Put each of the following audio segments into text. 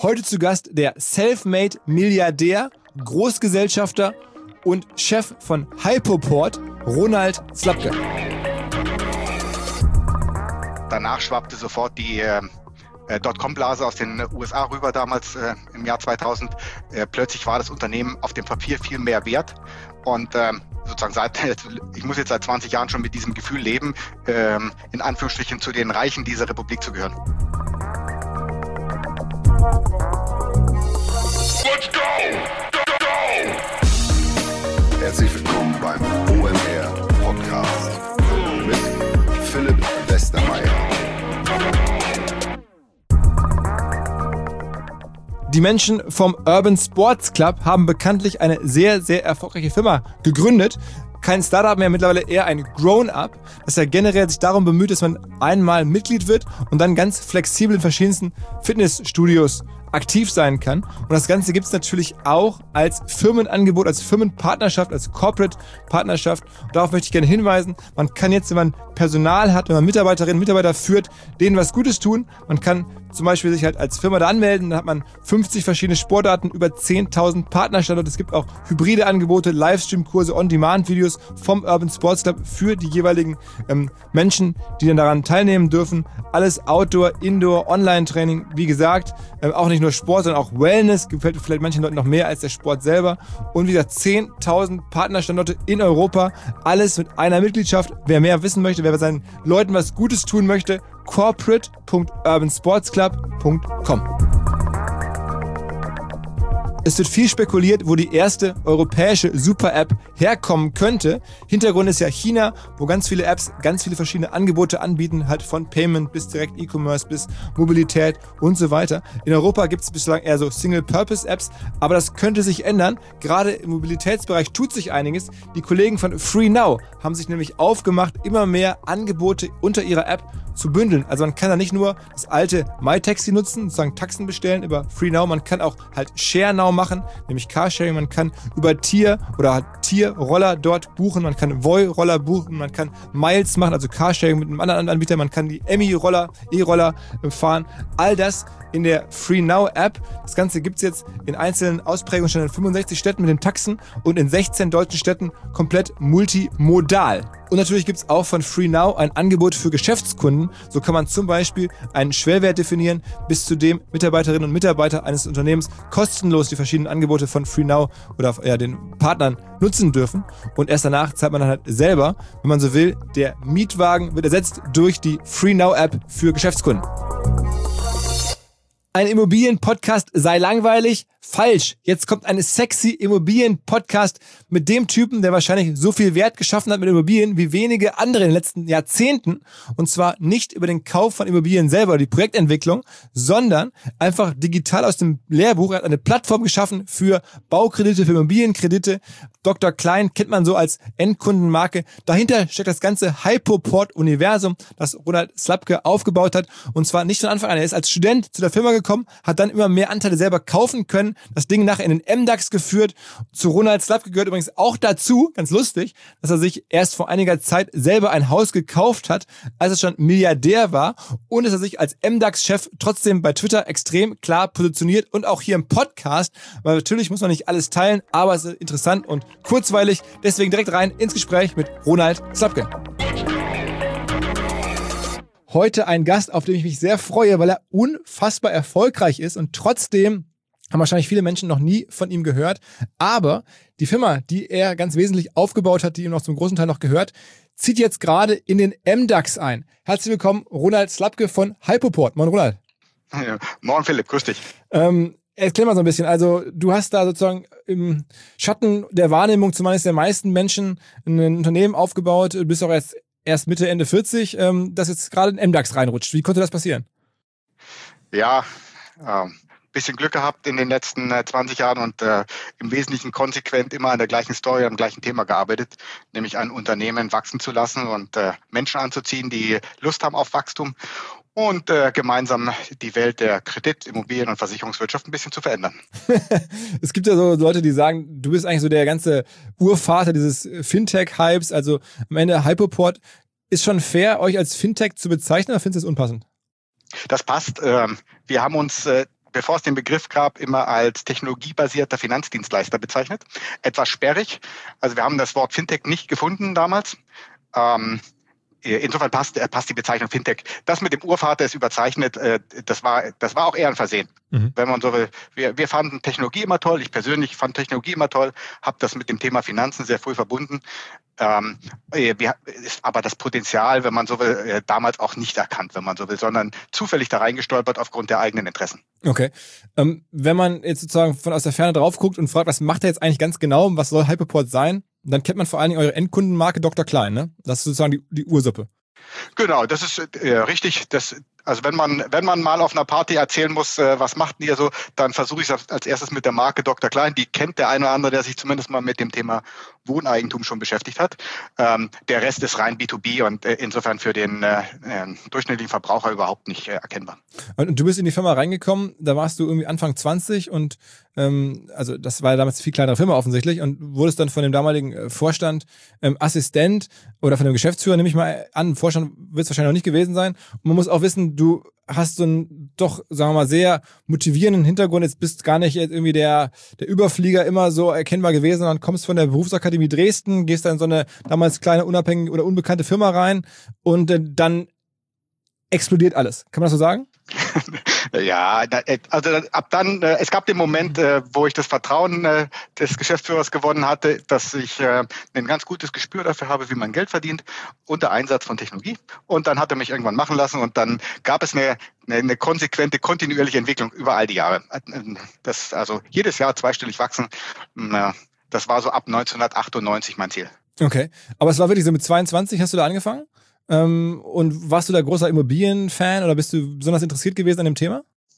Heute zu Gast der Selfmade-Milliardär, Großgesellschafter und Chef von Hypoport, Ronald Slabke. Danach schwappte sofort die Dotcom-Blase aus den USA rüber, damals im Jahr 2000. Plötzlich war das Unternehmen auf dem Papier viel mehr wert. Und sozusagen ich muss jetzt seit 20 Jahren schon mit diesem Gefühl leben, in Anführungsstrichen zu den Reichen dieser Republik zu gehören. Let's go! Go! Herzlich willkommen beim OMR Podcast mit Philipp Westermeier. Die Menschen vom Urban Sports Club haben bekanntlich eine sehr, sehr erfolgreiche Firma gegründet. Kein Startup mehr, mittlerweile eher ein Grown-up, das ja generell sich darum bemüht, dass man einmal Mitglied wird und dann ganz flexibel in verschiedensten Fitnessstudios aktiv sein kann. Und das Ganze gibt es natürlich auch als Firmenangebot, als Firmenpartnerschaft, als Corporate-Partnerschaft. Und darauf möchte ich gerne hinweisen. Man kann jetzt, wenn man Personal hat, wenn man Mitarbeiterinnen und Mitarbeiter führt, denen was Gutes tun. Man kann zum Beispiel sich halt als Firma da anmelden, dann hat man 50 verschiedene Sportarten, über 10.000 Partnerstandorte. Es gibt auch hybride Angebote, Livestream-Kurse, On-Demand-Videos vom Urban Sports Club für die jeweiligen Menschen, die dann daran teilnehmen dürfen. Alles Outdoor, Indoor, Online-Training, wie gesagt, auch nicht nur Sport, sondern auch Wellness, gefällt vielleicht manchen Leuten noch mehr als der Sport selber. Und wie gesagt, 10.000 Partnerstandorte in Europa, alles mit einer Mitgliedschaft. Wer mehr wissen möchte, wer seinen Leuten was Gutes tun möchte, corporate.urbansportsclub.com. Es wird viel spekuliert, wo die erste europäische Super-App herkommen könnte. Hintergrund ist ja China, wo ganz viele Apps ganz viele verschiedene Angebote anbieten, halt von Payment bis direkt E-Commerce bis Mobilität und so weiter. In Europa gibt es bislang eher so Single-Purpose-Apps, aber das könnte sich ändern. Gerade im Mobilitätsbereich tut sich einiges. Die Kollegen von FreeNow haben sich nämlich aufgemacht, immer mehr Angebote unter ihrer App zu bündeln. Also man kann da nicht nur das alte MyTaxi nutzen, sozusagen Taxen bestellen über FreeNow, man kann auch halt ShareNow machen, nämlich Carsharing, man kann über Tier oder Tierroller dort buchen, man kann Voi-Roller buchen, man kann Miles machen, also Carsharing mit einem anderen Anbieter, man kann die E-Roller fahren, all das in der FreeNow-App. Das Ganze gibt es jetzt in einzelnen Ausprägungen schon in 65 Städten mit den Taxen und in 16 deutschen Städten komplett multimodal. Und natürlich gibt es auch von FreeNow ein Angebot für Geschäftskunden. So kann man zum Beispiel einen Schwellwert definieren, bis zu dem Mitarbeiterinnen und Mitarbeiter eines Unternehmens kostenlos die verschiedenen Angebote von FreeNow oder den Partnern nutzen dürfen. Und erst danach zahlt man dann halt selber, wenn man so will. Der Mietwagen wird ersetzt durch die FreeNow-App für Geschäftskunden. Ein Immobilien-Podcast sei langweilig? Falsch. Jetzt kommt ein sexy Immobilien-Podcast mit dem Typen, der wahrscheinlich so viel Wert geschaffen hat mit Immobilien wie wenige andere in den letzten Jahrzehnten. Und zwar nicht über den Kauf von Immobilien selber oder die Projektentwicklung, sondern einfach digital aus dem Lehrbuch. Er hat eine Plattform geschaffen für Baukredite, für Immobilienkredite. Dr. Klein kennt man so als Endkundenmarke. Dahinter steckt das ganze Hypoport-Universum, das Ronald Slabke aufgebaut hat. Und zwar nicht von Anfang an. Er ist als Student zu der Firma gekommen, hat dann immer mehr Anteile selber kaufen können, das Ding nachher in den MDAX geführt. Zu Ronald Slabke gehört übrigens auch dazu, ganz lustig, dass er sich erst vor einiger Zeit selber ein Haus gekauft hat, als er schon Milliardär war, und dass er sich als MDAX-Chef trotzdem bei Twitter extrem klar positioniert und auch hier im Podcast, weil natürlich muss man nicht alles teilen, aber es ist interessant und kurzweilig. Deswegen direkt rein ins Gespräch mit Ronald Slabke. Heute ein Gast, auf den ich mich sehr freue, weil er unfassbar erfolgreich ist und trotzdem haben wahrscheinlich viele Menschen noch nie von ihm gehört. Aber die Firma, die er ganz wesentlich aufgebaut hat, die ihm noch zum großen Teil noch gehört, zieht jetzt gerade in den MDAX ein. Herzlich willkommen, Ronald Slabke von Hypoport. Moin, Ronald. Ja, moin, Philipp. Grüß dich. Erklär mal so ein bisschen. Also du hast da sozusagen im Schatten der Wahrnehmung zumindest der meisten Menschen ein Unternehmen aufgebaut. Du bist auch erst Mitte, Ende 40, das jetzt gerade in den MDAX reinrutscht. Wie konnte das passieren? Ja, bisschen Glück gehabt in den letzten 20 Jahren und im Wesentlichen konsequent immer an der gleichen Story, am gleichen Thema gearbeitet, nämlich ein Unternehmen wachsen zu lassen und Menschen anzuziehen, die Lust haben auf Wachstum und gemeinsam die Welt der Kredit-, Immobilien- und Versicherungswirtschaft ein bisschen zu verändern. Es gibt ja so Leute, die sagen, du bist eigentlich so der ganze Urvater dieses Fintech-Hypes, also am Ende Hypoport. Ist schon fair, euch als Fintech zu bezeichnen, oder findest du das unpassend? Das passt. Wir haben uns bevor es den Begriff gab, immer als technologiebasierter Finanzdienstleister bezeichnet. Etwas sperrig. Also wir haben das Wort Fintech nicht gefunden damals. Insofern passt die Bezeichnung Fintech. Das mit dem Urvater ist überzeichnet. Das war auch eher ein Versehen. Wenn man so will. Wir fanden Technologie immer toll. Ich persönlich fand Technologie immer toll. Habe das mit dem Thema Finanzen sehr früh verbunden. Ist aber das Potenzial, wenn man so will, damals auch nicht erkannt, wenn man so will, sondern zufällig da reingestolpert aufgrund der eigenen Interessen. Okay. Wenn man jetzt sozusagen von aus der Ferne drauf guckt und fragt, was macht er jetzt eigentlich ganz genau, was soll Hyperport sein, dann kennt man vor allen Dingen eure Endkundenmarke Dr. Klein, ne? Das ist sozusagen die Ursuppe. Genau, das ist richtig. Also wenn man mal auf einer Party erzählen muss, was macht ihr so, dann versuche ich es als erstes mit der Marke Dr. Klein. Die kennt der eine oder andere, der sich zumindest mal mit dem Thema Wohneigentum schon beschäftigt hat. Der Rest ist rein B2B und insofern für den durchschnittlichen Verbraucher überhaupt nicht erkennbar. Und du bist in die Firma reingekommen, da warst du irgendwie Anfang 20 und also das war ja damals eine viel kleinere Firma offensichtlich und wurdest dann von dem damaligen Vorstand Assistent oder von dem Geschäftsführer, nehme ich mal an, Vorstand wird es wahrscheinlich noch nicht gewesen sein. Und man muss auch wissen, du hast so einen doch, sagen wir mal, sehr motivierenden Hintergrund. Jetzt bist gar nicht jetzt irgendwie der Überflieger immer so erkennbar gewesen, sondern kommst von der Berufsakademie Dresden, gehst dann in so eine damals kleine, unabhängige oder unbekannte Firma rein und dann explodiert alles. Kann man das so sagen? Ja, also ab dann, es gab den Moment, wo ich das Vertrauen des Geschäftsführers gewonnen hatte, dass ich ein ganz gutes Gespür dafür habe, wie man Geld verdient, unter Einsatz von Technologie. Und dann hat er mich irgendwann machen lassen und dann gab es eine konsequente, kontinuierliche Entwicklung über all die Jahre. Also jedes Jahr zweistellig wachsen, das war so ab 1998 mein Ziel. Okay, aber es war wirklich so mit 22 hast du da angefangen? Und warst du da großer Immobilienfan oder bist du besonders interessiert gewesen an dem Thema?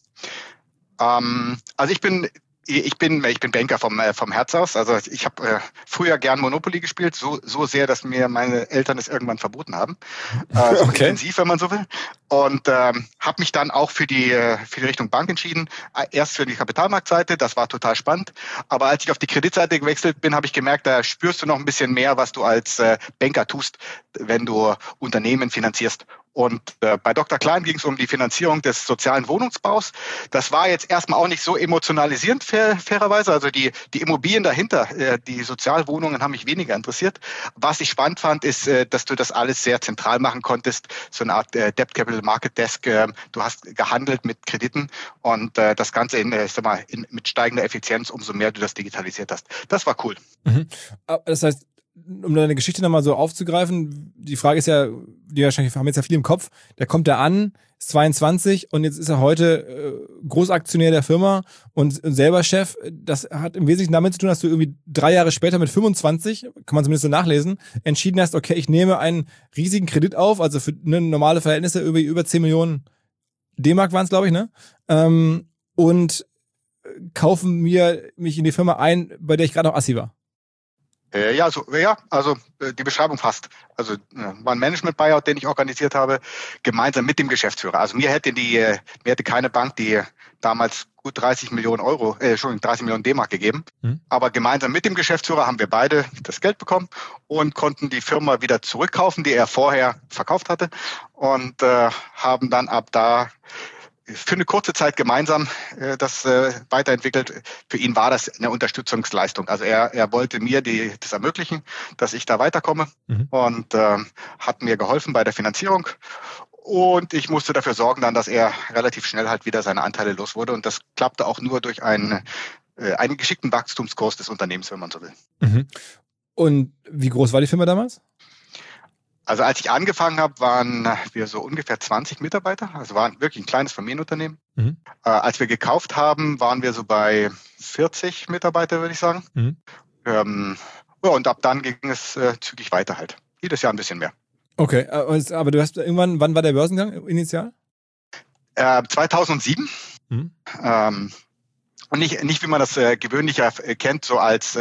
Also ich bin Banker vom Herz aus. Also ich habe früher gern Monopoly gespielt, so sehr, dass mir meine Eltern es irgendwann verboten haben. So okay. Intensiv, wenn man so will. Und habe mich dann auch für die Richtung Bank entschieden. Erst für die Kapitalmarktseite, das war total spannend. Aber als ich auf die Kreditseite gewechselt bin, habe ich gemerkt, da spürst du noch ein bisschen mehr, was du als Banker tust, wenn du Unternehmen finanzierst. Und bei Dr. Klein ging es um die Finanzierung des sozialen Wohnungsbaus. Das war jetzt erstmal auch nicht so emotionalisierend, fairerweise. Also die Immobilien dahinter, die Sozialwohnungen haben mich weniger interessiert. Was ich spannend fand, ist, dass du das alles sehr zentral machen konntest. So eine Art Debt Capital Market Desk. Du hast gehandelt mit Krediten und das Ganze mit steigender Effizienz, umso mehr du das digitalisiert hast. Das war cool. Mhm. Das heißt, um deine Geschichte nochmal so aufzugreifen, die Frage ist ja, die wahrscheinlich haben jetzt ja viel im Kopf, der kommt da an, ist 22 und jetzt ist er heute Großaktionär der Firma und selber Chef. Das hat im Wesentlichen damit zu tun, dass du irgendwie 3 Jahre später mit 25, kann man zumindest so nachlesen, entschieden hast, okay, ich nehme einen riesigen Kredit auf, also für normale Verhältnisse über 10 Millionen D-Mark waren es, glaube ich, ne? Und kaufe mich in die Firma ein, bei der ich gerade noch Assi war. Also die Beschreibung passt. Also war ein Management-Buyout, den ich organisiert habe, gemeinsam mit dem Geschäftsführer. Also mir hätte keine Bank die damals gut 30 Millionen D-Mark gegeben. Aber gemeinsam mit dem Geschäftsführer haben wir beide das Geld bekommen und konnten die Firma wieder zurückkaufen, die er vorher verkauft hatte und haben dann ab da für eine kurze Zeit gemeinsam das weiterentwickelt. Für ihn war das eine Unterstützungsleistung. Also er wollte mir das ermöglichen, dass ich da weiterkomme und hat mir geholfen bei der Finanzierung. Und ich musste dafür sorgen dann, dass er relativ schnell halt wieder seine Anteile los wurde. Und das klappte auch nur durch einen geschickten Wachstumskurs des Unternehmens, wenn man so will. Mhm. Und wie groß war die Firma damals? Also als ich angefangen habe, waren wir so ungefähr 20 Mitarbeiter. Also waren wirklich ein kleines Familienunternehmen. Als wir gekauft haben, waren wir so bei 40 Mitarbeiter, würde ich sagen. Und ab dann ging es zügig weiter halt. Jedes Jahr ein bisschen mehr. Okay, aber du hast irgendwann, wann war der Börsengang initial? 2007. Und nicht wie man das gewöhnlicher kennt, so als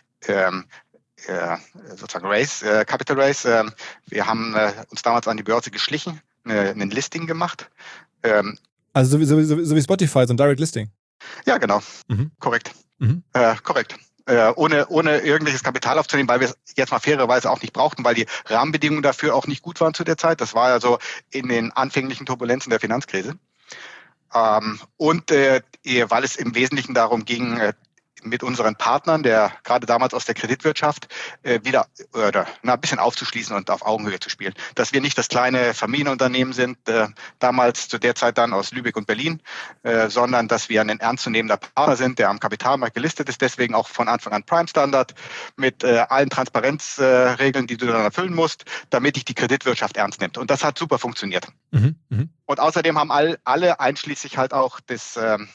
sozusagen Capital Raise. Wir haben uns damals an die Börse geschlichen, ein Listing gemacht. Also so wie Spotify, so ein Direct Listing? Ja, genau. Korrekt. Korrekt. Ohne irgendwelches Kapital aufzunehmen, weil wir es jetzt mal fairerweise auch nicht brauchten, weil die Rahmenbedingungen dafür auch nicht gut waren zu der Zeit. Das war ja so in den anfänglichen Turbulenzen der Finanzkrise. Weil es im Wesentlichen darum ging, mit unseren Partnern, der gerade damals aus der Kreditwirtschaft, wieder ein bisschen aufzuschließen und auf Augenhöhe zu spielen. Dass wir nicht das kleine Familienunternehmen sind, damals zu der Zeit dann aus Lübeck und Berlin, sondern dass wir ein ernstzunehmender Partner sind, der am Kapitalmarkt gelistet ist, deswegen auch von Anfang an Prime Standard mit allen Transparenzregeln, die du dann erfüllen musst, damit dich die Kreditwirtschaft ernst nimmt. Und das hat super funktioniert. Und außerdem haben alle einschließlich halt auch des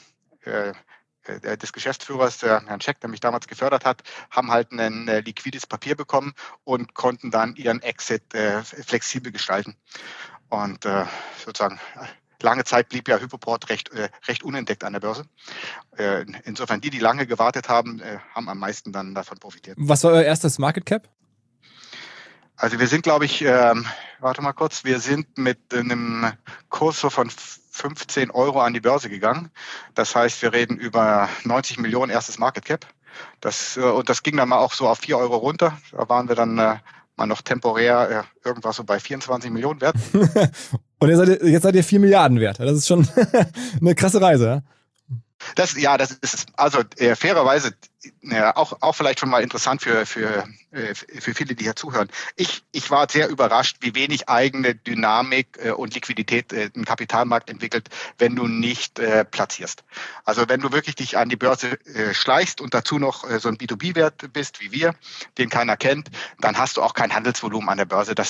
Geschäftsführers, Herrn Scheck, der mich damals gefördert hat, haben halt ein liquides Papier bekommen und konnten dann ihren Exit flexibel gestalten. Und sozusagen lange Zeit blieb ja Hypoport recht unentdeckt an der Börse. Insofern die lange gewartet haben, haben am meisten dann davon profitiert. Was war euer erstes Market Cap? Also wir sind, glaube ich, wir sind mit einem Kurs so von 15 € an die Börse gegangen. Das heißt, wir reden über 90 Millionen erstes Market Cap. Und das ging dann mal auch so auf 4 € runter. Da waren wir dann mal noch temporär irgendwas so bei 24 Millionen wert. Und jetzt seid ihr 4 Milliarden wert. Das ist schon eine krasse Reise, ja? Das ist es. Also fairerweise auch vielleicht schon mal interessant für viele, die hier zuhören. Ich war sehr überrascht, wie wenig eigene Dynamik und Liquidität im Kapitalmarkt entwickelt, wenn du nicht platzierst. Also wenn du wirklich dich an die Börse schleichst und dazu noch so ein B2B-Wert bist wie wir, den keiner kennt, dann hast du auch kein Handelsvolumen an der Börse. Da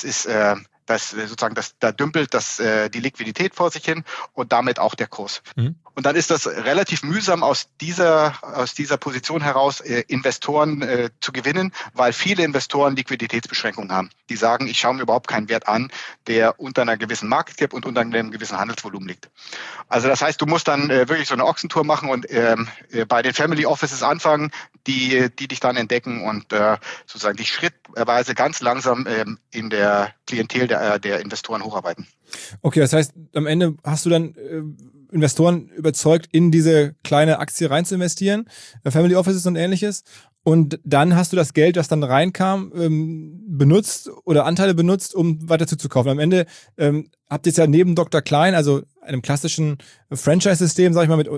dümpelt die Liquidität vor sich hin und damit auch der Kurs. Und dann ist das relativ mühsam aus dieser Position heraus Investoren zu gewinnen, weil viele Investoren Liquiditätsbeschränkungen haben. Die sagen, ich schaue mir überhaupt keinen Wert an, der unter einer gewissen Market Cap und unter einem gewissen Handelsvolumen liegt. Also das heißt, du musst dann wirklich so eine Ochsentour machen und bei den Family Offices anfangen, die dich dann entdecken und sozusagen dich schrittweise ganz langsam in der Klientel der Investoren hocharbeiten. Okay, das heißt, am Ende hast du dann Investoren überzeugt, in diese kleine Aktie rein zu investieren, Family Offices und ähnliches. Und dann hast du das Geld, das dann reinkam, benutzt oder Anteile benutzt, um weiter zuzukaufen. Am Ende habt ihr es ja neben Dr. Klein, also einem klassischen Franchise-System, sag ich mal, mit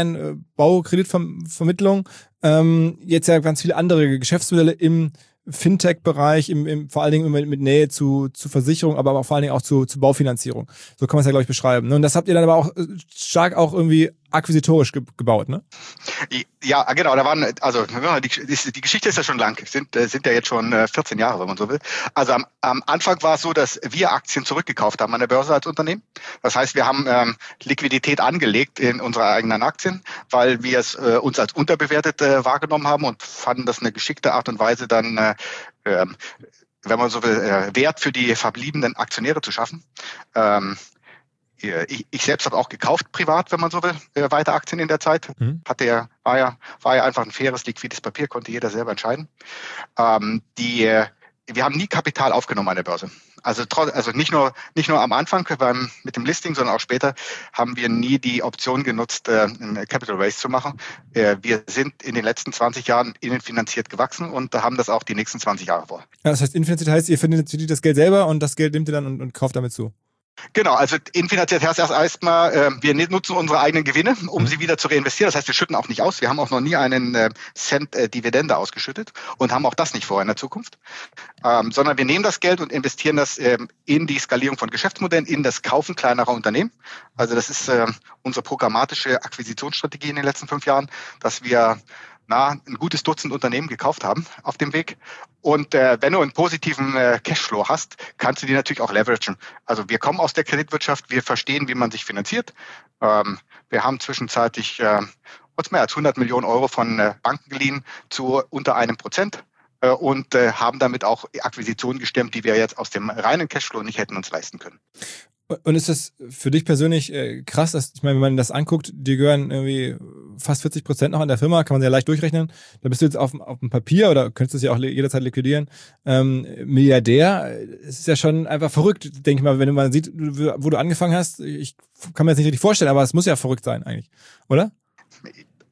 Baukreditvermittlung, jetzt ja ganz viele andere Geschäftsmodelle im Fintech-Bereich, vor allen Dingen mit Nähe zu Versicherung, aber auch vor allen Dingen auch zu Baufinanzierung. So kann man es ja, glaube ich, beschreiben. Und das habt ihr dann aber auch stark auch irgendwie akquisitorisch gebaut, ne? Ja, genau. Die Geschichte ist ja schon lang. Sind ja jetzt schon 14 Jahre, wenn man so will. Also am Anfang war es so, dass wir Aktien zurückgekauft haben an der Börse als Unternehmen. Das heißt, wir haben Liquidität angelegt in unsere eigenen Aktien, weil wir es uns als unterbewertet wahrgenommen haben und fanden das eine geschickte Art und Weise, dann wenn man so will, Wert für die verbliebenen Aktionäre zu schaffen. Ich selbst habe auch gekauft, privat, wenn man so will, weiter Aktien in der Zeit. War ja einfach ein faires, liquides Papier, konnte jeder selber entscheiden. Wir haben nie Kapital aufgenommen an der Börse. Also nicht nur am Anfang mit dem Listing, sondern auch später haben wir nie die Option genutzt, ein Capital Raise zu machen. Wir sind in den letzten 20 Jahren innenfinanziert gewachsen und haben das auch die nächsten 20 Jahre vor. Ja, das heißt, innenfinanziert heißt, ihr verdient das Geld selber und das Geld nehmt ihr dann und kauft damit zu. Genau, also infinanziert heißt erstmal, wir nutzen unsere eigenen Gewinne, um sie wieder zu reinvestieren. Das heißt, wir schütten auch nicht aus. Wir haben auch noch nie einen Cent Dividende ausgeschüttet und haben auch das nicht vor in der Zukunft. Sondern wir nehmen das Geld und investieren das in die Skalierung von Geschäftsmodellen, in das Kaufen kleinerer Unternehmen. Also das ist unsere programmatische Akquisitionsstrategie in den letzten 5 Jahren, dass wir ein gutes Dutzend Unternehmen gekauft haben auf dem Weg. Und wenn du einen positiven Cashflow hast, kannst du die natürlich auch leveragen. Also wir kommen aus der Kreditwirtschaft, wir verstehen, wie man sich finanziert. Wir haben zwischenzeitlich mehr als 100 Millionen € von Banken geliehen zu unter 1%. Und haben damit auch Akquisitionen gestemmt, die wir jetzt aus dem reinen Cashflow nicht hätten uns leisten können. Und ist das für dich persönlich krass, ich meine, wenn man das anguckt, dir gehören irgendwie fast 40% noch an der Firma, kann man sehr leicht durchrechnen. Da bist du jetzt auf dem Papier oder könntest es ja auch jederzeit liquidieren. Milliardär, es ist ja schon einfach verrückt, denke ich mal, wenn man sieht, wo du angefangen hast. Ich kann mir das nicht richtig vorstellen, aber es muss ja verrückt sein eigentlich, oder?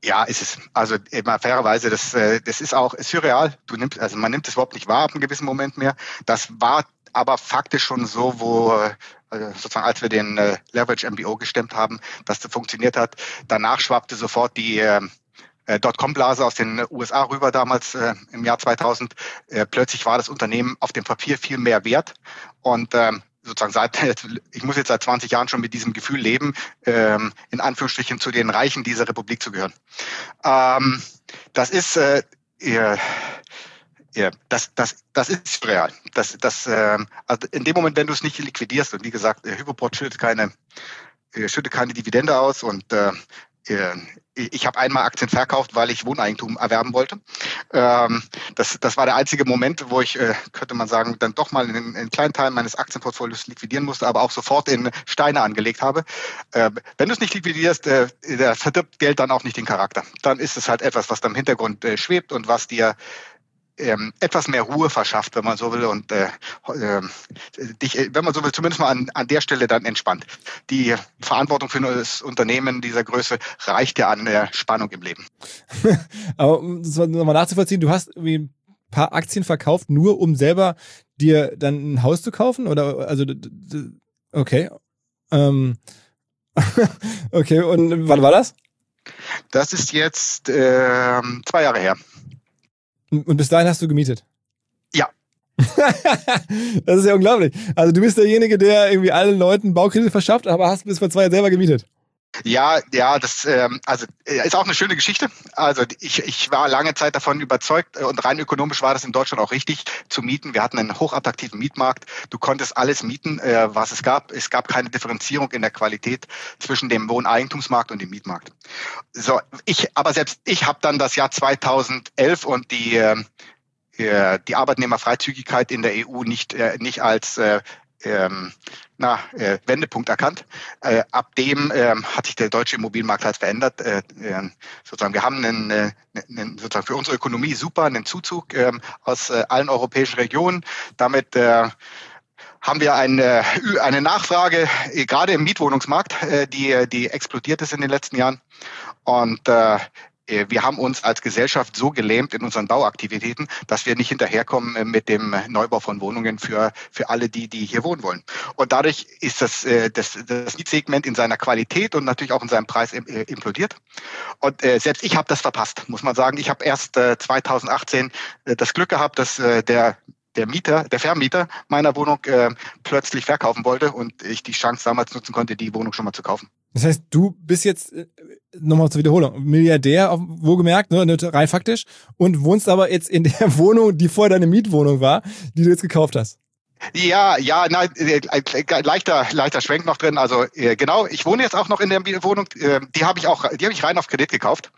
Ja, ist es. Also immer fairerweise, das ist auch surreal. Man nimmt es überhaupt nicht wahr ab einem gewissen Moment mehr. Das war aber faktisch schon so, wo sozusagen als wir den Leverage MBO gestemmt haben, dass das funktioniert hat. Danach schwappte sofort die Dotcom-Blase aus den USA rüber damals im Jahr 2000. Plötzlich war das Unternehmen auf dem Papier viel mehr wert und sozusagen ich muss jetzt seit 20 Jahren schon mit diesem Gefühl leben, in Anführungsstrichen zu den Reichen dieser Republik zu gehören. Das ist das ist real. Also in dem Moment, wenn du es nicht liquidierst und wie gesagt, Hypoport schüttet keine Dividende aus und ich habe einmal Aktien verkauft, weil ich Wohneigentum erwerben wollte. Das war der einzige Moment, wo ich, könnte man sagen, dann doch mal einen kleinen Teil meines Aktienportfolios liquidieren musste, aber auch sofort in Steine angelegt habe. Wenn du es nicht liquidierst, verdirbt Geld dann auch nicht den Charakter. Dann ist es halt etwas, was da im Hintergrund schwebt und was dir etwas mehr Ruhe verschafft, wenn man so will, und dich, wenn man so will, zumindest mal an der Stelle dann entspannt. Die Verantwortung für das Unternehmen dieser Größe reicht ja an Spannung im Leben. Aber um das nochmal nachzuvollziehen, du hast irgendwie ein paar Aktien verkauft, nur um selber dir dann ein Haus zu kaufen? Oder also okay. Okay, und wann war das? Das ist jetzt 2 Jahre her. Und bis dahin hast du gemietet? Ja. Das ist ja unglaublich. Also du bist derjenige, der irgendwie allen Leuten Baukredite verschafft, aber hast bis vor 2 Jahren selber gemietet. Ja, das ist auch eine schöne Geschichte. Also ich war lange Zeit davon überzeugt und rein ökonomisch war das in Deutschland auch richtig zu mieten. Wir hatten einen hochattraktiven Mietmarkt. Du konntest alles mieten, was es gab. Es gab keine Differenzierung in der Qualität zwischen dem Wohneigentumsmarkt und dem Mietmarkt. So, aber selbst ich habe dann das Jahr 2011 und die Arbeitnehmerfreizügigkeit in der EU nicht als Wendepunkt erkannt. Ab dem hat sich der deutsche Immobilienmarkt halt verändert. Sozusagen, wir haben sozusagen für unsere Ökonomie super einen Zuzug aus allen europäischen Regionen. Damit haben wir eine Nachfrage, gerade im Mietwohnungsmarkt, die explodiert ist in den letzten Jahren. Und wir haben uns als Gesellschaft so gelähmt in unseren Bauaktivitäten, dass wir nicht hinterherkommen mit dem Neubau von Wohnungen für alle, die hier wohnen wollen. Und dadurch ist das Mietsegment in seiner Qualität und natürlich auch in seinem Preis implodiert. Und selbst ich habe das verpasst, muss man sagen. Ich habe erst 2018 das Glück gehabt, dass der Vermieter meiner Wohnung plötzlich verkaufen wollte und ich die Chance damals nutzen konnte, die Wohnung schon mal zu kaufen. Das heißt, du bist jetzt, nochmal zur Wiederholung, Milliardär, wohlgemerkt, ne, rein faktisch, und wohnst aber jetzt in der Wohnung, die vorher deine Mietwohnung war, die du jetzt gekauft hast. Ja, nein, leichter Schwenk noch drin. Also genau, ich wohne jetzt auch noch in der Wohnung. Die habe ich rein auf Kredit gekauft.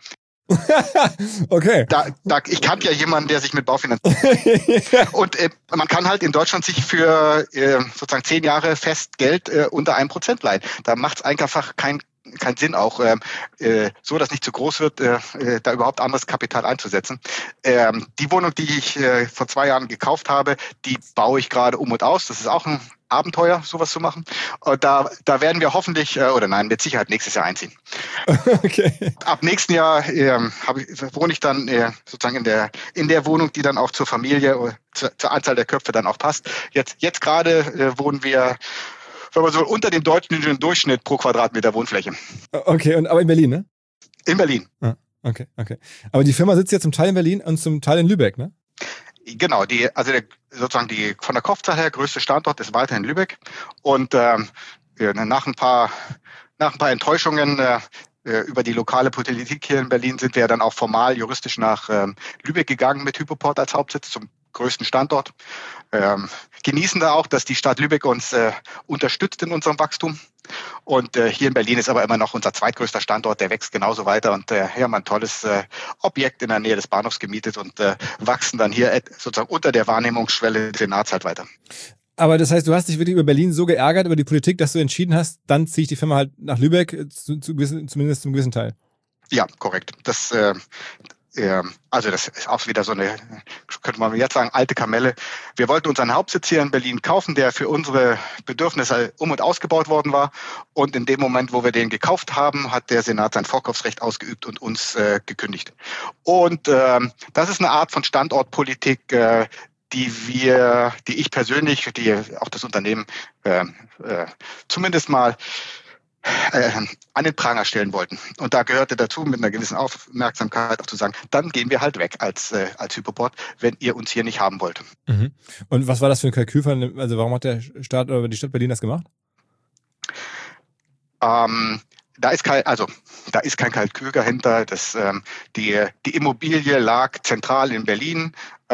Okay. Ich kannte ja jemanden, der sich mit Baufinanzierung und man kann halt in Deutschland sich für sozusagen 10 Jahre Festgeld unter 1% leihen. Da macht es einfach keinen Sinn, auch so, dass nicht zu groß wird, da überhaupt anderes Kapital einzusetzen. Die Wohnung, die ich vor 2 Jahren gekauft habe, die baue ich gerade um und aus. Das ist auch ein Abenteuer, sowas zu machen. Und da werden wir hoffentlich, mit Sicherheit nächstes Jahr einziehen. Okay. Ab nächsten Jahr wohne ich dann sozusagen in der Wohnung, die dann auch zur Familie, zur Anzahl der Köpfe dann auch passt. Jetzt gerade wohnen wir, wenn man so unter dem deutschen Durchschnitt pro Quadratmeter Wohnfläche. Okay, aber in Berlin, ne? In Berlin. Ah, okay. Aber die Firma sitzt ja zum Teil in Berlin und zum Teil in Lübeck, ne? Genau, sozusagen die von der Kopfzahl her größte Standort ist weiterhin Lübeck. Und nach ein paar Enttäuschungen über die lokale Politik hier in Berlin sind wir dann auch formal juristisch nach Lübeck gegangen mit Hypoport als Hauptsitz zum größten Standort. Genießen da auch, dass die Stadt Lübeck uns unterstützt in unserem Wachstum. Und hier in Berlin ist aber immer noch unser zweitgrößter Standort, der wächst genauso weiter. Und hier haben wir ein tolles Objekt in der Nähe des Bahnhofs gemietet und wachsen dann hier sozusagen unter der Wahrnehmungsschwelle des Senats halt weiter. Aber das heißt, du hast dich wirklich über Berlin so geärgert, über die Politik, dass du entschieden hast, dann ziehe ich die Firma halt nach Lübeck, zumindest zum gewissen Teil. Ja, korrekt. Also das ist auch wieder so eine, könnte man jetzt sagen, alte Kamelle. Wir wollten unseren Hauptsitz hier in Berlin kaufen, der für unsere Bedürfnisse um- und ausgebaut worden war. Und in dem Moment, wo wir den gekauft haben, hat der Senat sein Vorkaufsrecht ausgeübt und uns gekündigt. Und das ist eine Art von Standortpolitik, die ich persönlich, die auch das Unternehmen zumindest mal an den Pranger stellen wollten. Und da gehörte dazu, mit einer gewissen Aufmerksamkeit auch zu sagen, dann gehen wir halt weg als Hypoport, wenn ihr uns hier nicht haben wollt. Mhm. Und was war das für ein Kalkül? Also warum hat der Staat oder die Stadt Berlin das gemacht? Da ist kein Kalkül dahinter. Die Immobilie lag zentral in Berlin.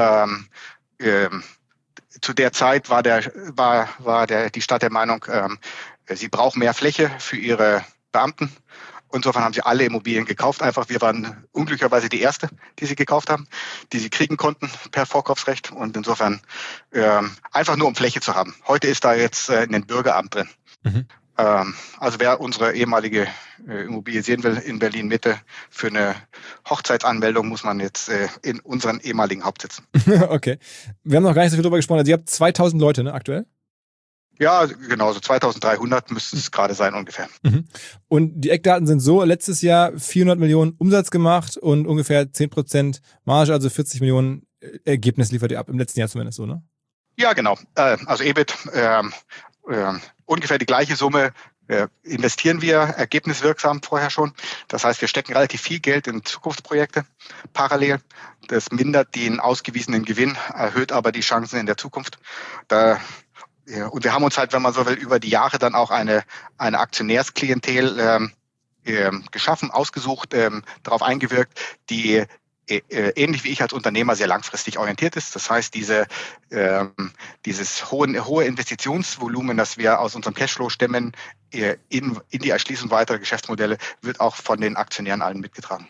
Zu der Zeit war die Stadt der Meinung, sie brauchen mehr Fläche für ihre Beamten. Insofern haben sie alle Immobilien gekauft. Einfach, wir waren unglücklicherweise die Erste, die sie gekauft haben, die sie kriegen konnten per Vorkaufsrecht. Und insofern einfach nur um Fläche zu haben. Heute ist da jetzt ein Bürgeramt drin. Mhm. Also wer unsere ehemalige Immobilie sehen will in Berlin-Mitte, für eine Hochzeitsanmeldung muss man jetzt in unseren ehemaligen Hauptsitz. Okay. Wir haben noch gar nicht so viel drüber gesprochen. Also ihr habt 2000 Leute, ne, aktuell? Ja, genau, so 2300 müssten es gerade sein ungefähr. Mhm. Und die Eckdaten sind so, letztes Jahr 400 Millionen Umsatz gemacht und ungefähr 10% Marge, also 40 Millionen Ergebnis liefert ihr ab, im letzten Jahr zumindest so, ne? Ja, genau. Also EBIT, ungefähr die gleiche Summe investieren wir ergebniswirksam vorher schon. Das heißt, wir stecken relativ viel Geld in Zukunftsprojekte parallel. Das mindert den ausgewiesenen Gewinn, erhöht aber die Chancen in der Zukunft. Und wir haben uns halt, wenn man so will, über die Jahre dann auch eine Aktionärsklientel geschaffen, ausgesucht, darauf eingewirkt, die ähnlich wie ich als Unternehmer sehr langfristig orientiert ist. Das heißt, dieses hohe Investitionsvolumen, das wir aus unserem Cashflow stemmen, in die Erschließung weiterer Geschäftsmodelle, wird auch von den Aktionären allen mitgetragen.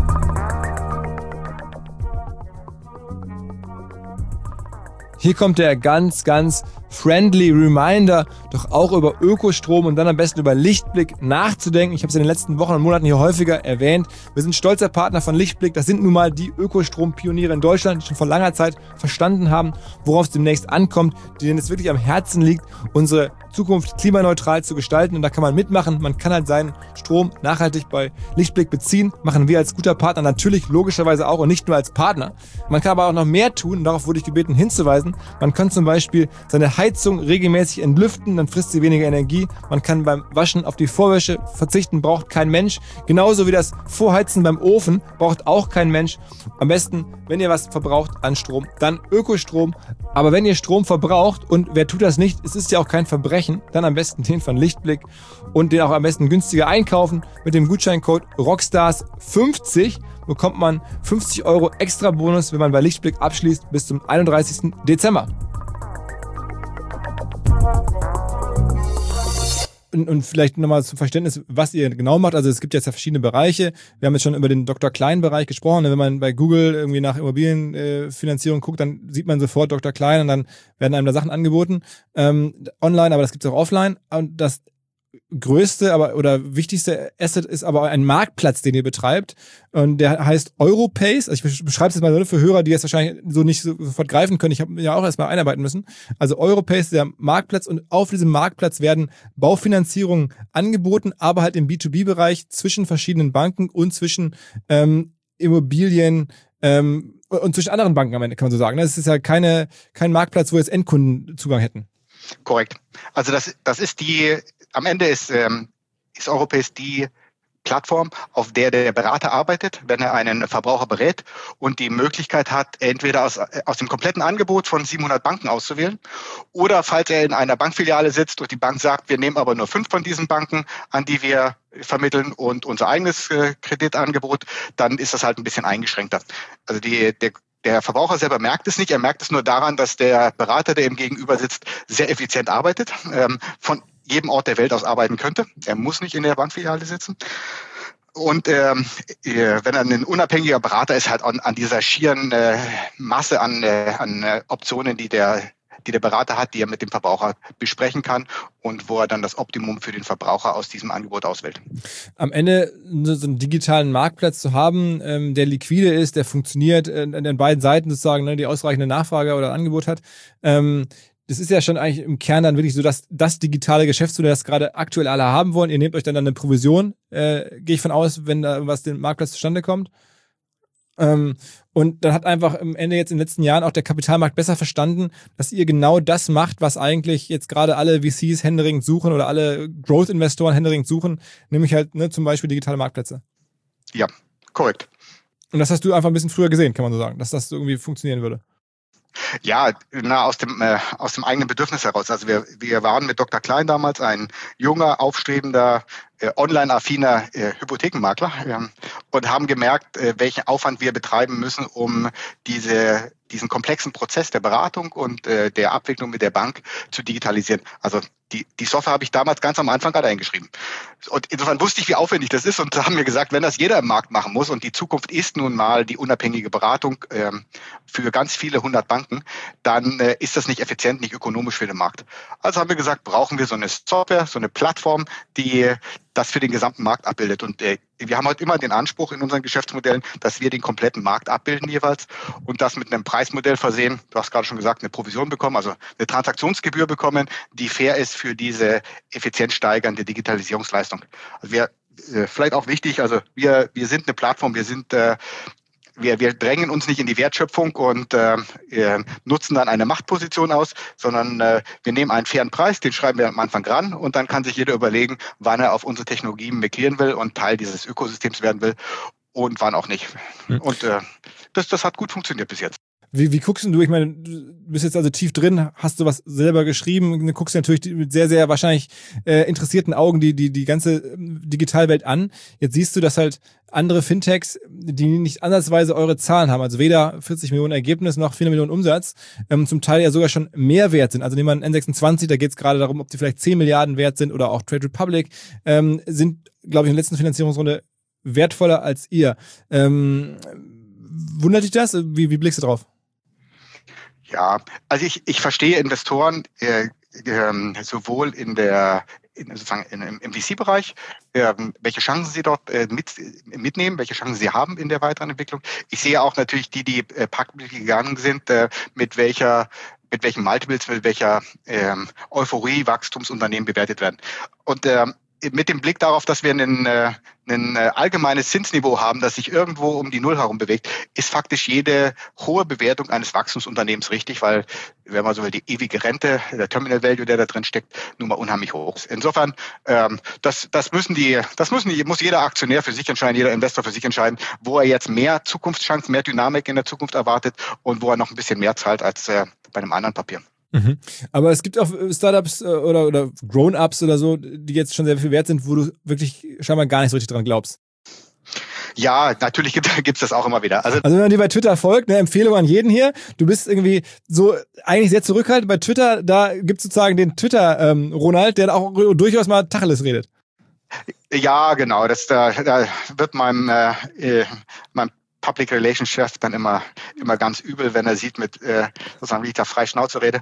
Hier kommt der ganz, ganz friendly Reminder, doch auch über Ökostrom und dann am besten über Lichtblick nachzudenken. Ich habe es in den letzten Wochen und Monaten hier häufiger erwähnt. Wir sind stolzer Partner von Lichtblick. Das sind nun mal die Ökostrom-Pioniere in Deutschland, die schon vor langer Zeit verstanden haben, worauf es demnächst ankommt, denen es wirklich am Herzen liegt, unsere Zukunft klimaneutral zu gestalten. Und da kann man mitmachen. Man kann halt seinen Strom nachhaltig bei Lichtblick beziehen. Machen wir als guter Partner natürlich logischerweise auch und nicht nur als Partner. Man kann aber auch noch mehr tun. Und darauf wurde ich gebeten hinzuweisen. Man kann zum Beispiel seine Heizung regelmäßig entlüften, dann frisst sie weniger Energie. Man kann beim Waschen auf die Vorwäsche verzichten, braucht kein Mensch. Genauso wie das Vorheizen beim Ofen braucht auch kein Mensch. Am besten, wenn ihr was verbraucht an Strom, dann Ökostrom. Aber wenn ihr Strom verbraucht, und wer tut das nicht, es ist ja auch kein Verbrechen, dann am besten den von Lichtblick und den auch am besten günstiger einkaufen. Mit dem Gutscheincode ROCKSTARS50 bekommt man 50 € extra Bonus, wenn man bei Lichtblick abschließt, bis zum 31. Dezember. Und vielleicht nochmal zum Verständnis, was ihr genau macht. Also es gibt jetzt ja verschiedene Bereiche. Wir haben jetzt schon über den Dr. Klein-Bereich gesprochen. Wenn man bei Google irgendwie nach Immobilienfinanzierung guckt, dann sieht man sofort Dr. Klein und dann werden einem da Sachen angeboten. Online, aber das gibt es auch offline. Und das größte oder wichtigste Asset ist aber ein Marktplatz, den ihr betreibt. Und der heißt Europace. Also ich beschreibe es jetzt mal nur für Hörer, die jetzt wahrscheinlich so nicht sofort greifen können. Ich habe ja auch erstmal einarbeiten müssen. Also Europace ist der Marktplatz und auf diesem Marktplatz werden Baufinanzierungen angeboten, aber halt im B2B-Bereich zwischen verschiedenen Banken und zwischen Immobilien und zwischen anderen Banken am Ende, kann man so sagen. Das ist ja kein Marktplatz, wo jetzt Endkunden Zugang hätten. Korrekt. Also das ist am Ende ist Europace die Plattform, auf der der Berater arbeitet, wenn er einen Verbraucher berät und die Möglichkeit hat, entweder aus dem kompletten Angebot von 700 Banken auszuwählen oder falls er in einer Bankfiliale sitzt und die Bank sagt, wir nehmen aber nur 5 von diesen Banken, an die wir vermitteln und unser eigenes Kreditangebot, dann ist das halt ein bisschen eingeschränkter. Also der Verbraucher selber merkt es nicht, er merkt es nur daran, dass der Berater, der ihm gegenüber sitzt, sehr effizient arbeitet, von jedem Ort der Welt aus arbeiten könnte. Er muss nicht in der Bankfiliale sitzen. Und wenn er ein unabhängiger Berater ist, halt an dieser schieren Masse an Optionen, die der der Berater hat, die er mit dem Verbraucher besprechen kann und wo er dann das Optimum für den Verbraucher aus diesem Angebot auswählt. Am Ende so einen digitalen Marktplatz zu haben, der liquide ist, der funktioniert an den beiden Seiten sozusagen, ne, die ausreichende Nachfrage oder Angebot hat, das ist ja schon eigentlich im Kern dann wirklich so, dass das digitale Geschäftsmodell, das gerade aktuell alle haben wollen. Ihr nehmt euch dann eine Provision, gehe ich von aus, wenn da was den Marktplatz zustande kommt. Und dann hat einfach am Ende jetzt in den letzten Jahren auch der Kapitalmarkt besser verstanden, dass ihr genau das macht, was eigentlich jetzt gerade alle VCs händeringend suchen oder alle Growth-Investoren händeringend suchen, nämlich halt zum Beispiel digitale Marktplätze. Ja, korrekt. Und das hast du einfach ein bisschen früher gesehen, kann man so sagen, dass das irgendwie funktionieren würde. Ja, aus dem eigenen Bedürfnis heraus. Also wir waren mit Dr. Klein damals ein junger, aufstrebender, online-affiner Hypothekenmakler und haben gemerkt, welchen Aufwand wir betreiben müssen, um diesen komplexen Prozess der Beratung und der Abwicklung mit der Bank zu digitalisieren. Also die Software habe ich damals ganz am Anfang gerade eingeschrieben. Und insofern wusste ich, wie aufwendig das ist und haben mir gesagt, wenn das jeder im Markt machen muss und die Zukunft ist nun mal die unabhängige Beratung für ganz viele 100 Banken, dann ist das nicht effizient, nicht ökonomisch für den Markt. Also haben wir gesagt, brauchen wir so eine Software, so eine Plattform, die das für den gesamten Markt abbildet. Und wir haben heute immer den Anspruch in unseren Geschäftsmodellen, dass wir den kompletten Markt abbilden jeweils und das mit einem Preismodell versehen. Du hast gerade schon gesagt, eine Provision bekommen, also eine Transaktionsgebühr bekommen, die fair ist für diese effizienzsteigernde Digitalisierungsleistung. Also vielleicht auch wichtig, also wir sind eine Plattform, wir drängen uns nicht in die Wertschöpfung und nutzen dann eine Machtposition aus, sondern wir nehmen einen fairen Preis, den schreiben wir am Anfang ran und dann kann sich jeder überlegen, wann er auf unsere Technologien migrieren will und Teil dieses Ökosystems werden will und wann auch nicht. Und das hat gut funktioniert bis jetzt. Wie guckst du? Ich meine, du bist jetzt also tief drin, hast du was selber geschrieben, du guckst natürlich mit sehr, sehr wahrscheinlich interessierten Augen die ganze Digitalwelt an. Jetzt siehst du, dass halt andere Fintechs, die nicht ansatzweise eure Zahlen haben, also weder 40 Millionen Ergebnis noch 400 Millionen Umsatz, zum Teil ja sogar schon mehr wert sind. Also nehmen wir einen N26, da geht es gerade darum, ob die vielleicht 10 Milliarden wert sind oder auch Trade Republic, sind, glaube ich, in der letzten Finanzierungsrunde wertvoller als ihr. Wundert dich das? Wie blickst du drauf? Ja, also ich verstehe Investoren sowohl im VC-Bereich, welche Chancen sie dort mitnehmen, welche Chancen sie haben in der weiteren Entwicklung. Ich sehe auch natürlich die public gegangen sind, mit welchen Multiples, mit welcher Euphorie Wachstumsunternehmen bewertet werden. Und mit dem Blick darauf, dass wir ein allgemeines Zinsniveau haben, das sich irgendwo um die Null herum bewegt, ist faktisch jede hohe Bewertung eines Wachstumsunternehmens richtig, weil, wenn man so will, die ewige Rente, der Terminal Value, der da drin steckt, nun mal unheimlich hoch ist. Insofern, das muss jeder Aktionär für sich entscheiden, jeder Investor für sich entscheiden, wo er jetzt mehr Zukunftschancen, mehr Dynamik in der Zukunft erwartet und wo er noch ein bisschen mehr zahlt als bei einem anderen Papier. Mhm. Aber es gibt auch Startups oder Grown-Ups oder so, die jetzt schon sehr viel wert sind, wo du wirklich scheinbar gar nicht so richtig dran glaubst. Ja, natürlich gibt's das auch immer wieder. Also wenn man dir bei Twitter folgt, eine Empfehlung an jeden hier, du bist irgendwie so eigentlich sehr zurückhaltend bei Twitter, da gibt's sozusagen den Twitter-Ronald, der auch durchaus mal Tacheles redet. Ja, genau, da wird meinem Public Relations Chef dann immer ganz übel, wenn er sieht, sozusagen, wie ich da frei Schnauze rede.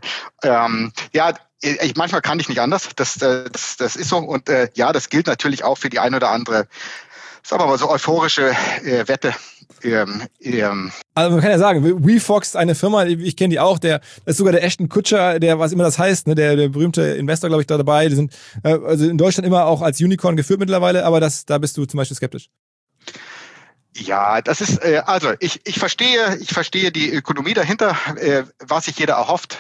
Manchmal kann ich nicht anders. Das ist so. Und das gilt natürlich auch für die ein oder andere, sagen wir mal so, euphorische Wette. Also man kann ja sagen, WeFox, eine Firma, ich kenne die auch, das ist sogar der Ashton Kutcher, der, was immer das heißt, ne, der berühmte Investor, glaube ich, da dabei. Die sind also in Deutschland immer auch als Unicorn geführt mittlerweile, aber da bist du zum Beispiel skeptisch. Ja, das ist, ich verstehe die Ökonomie dahinter, was sich jeder erhofft.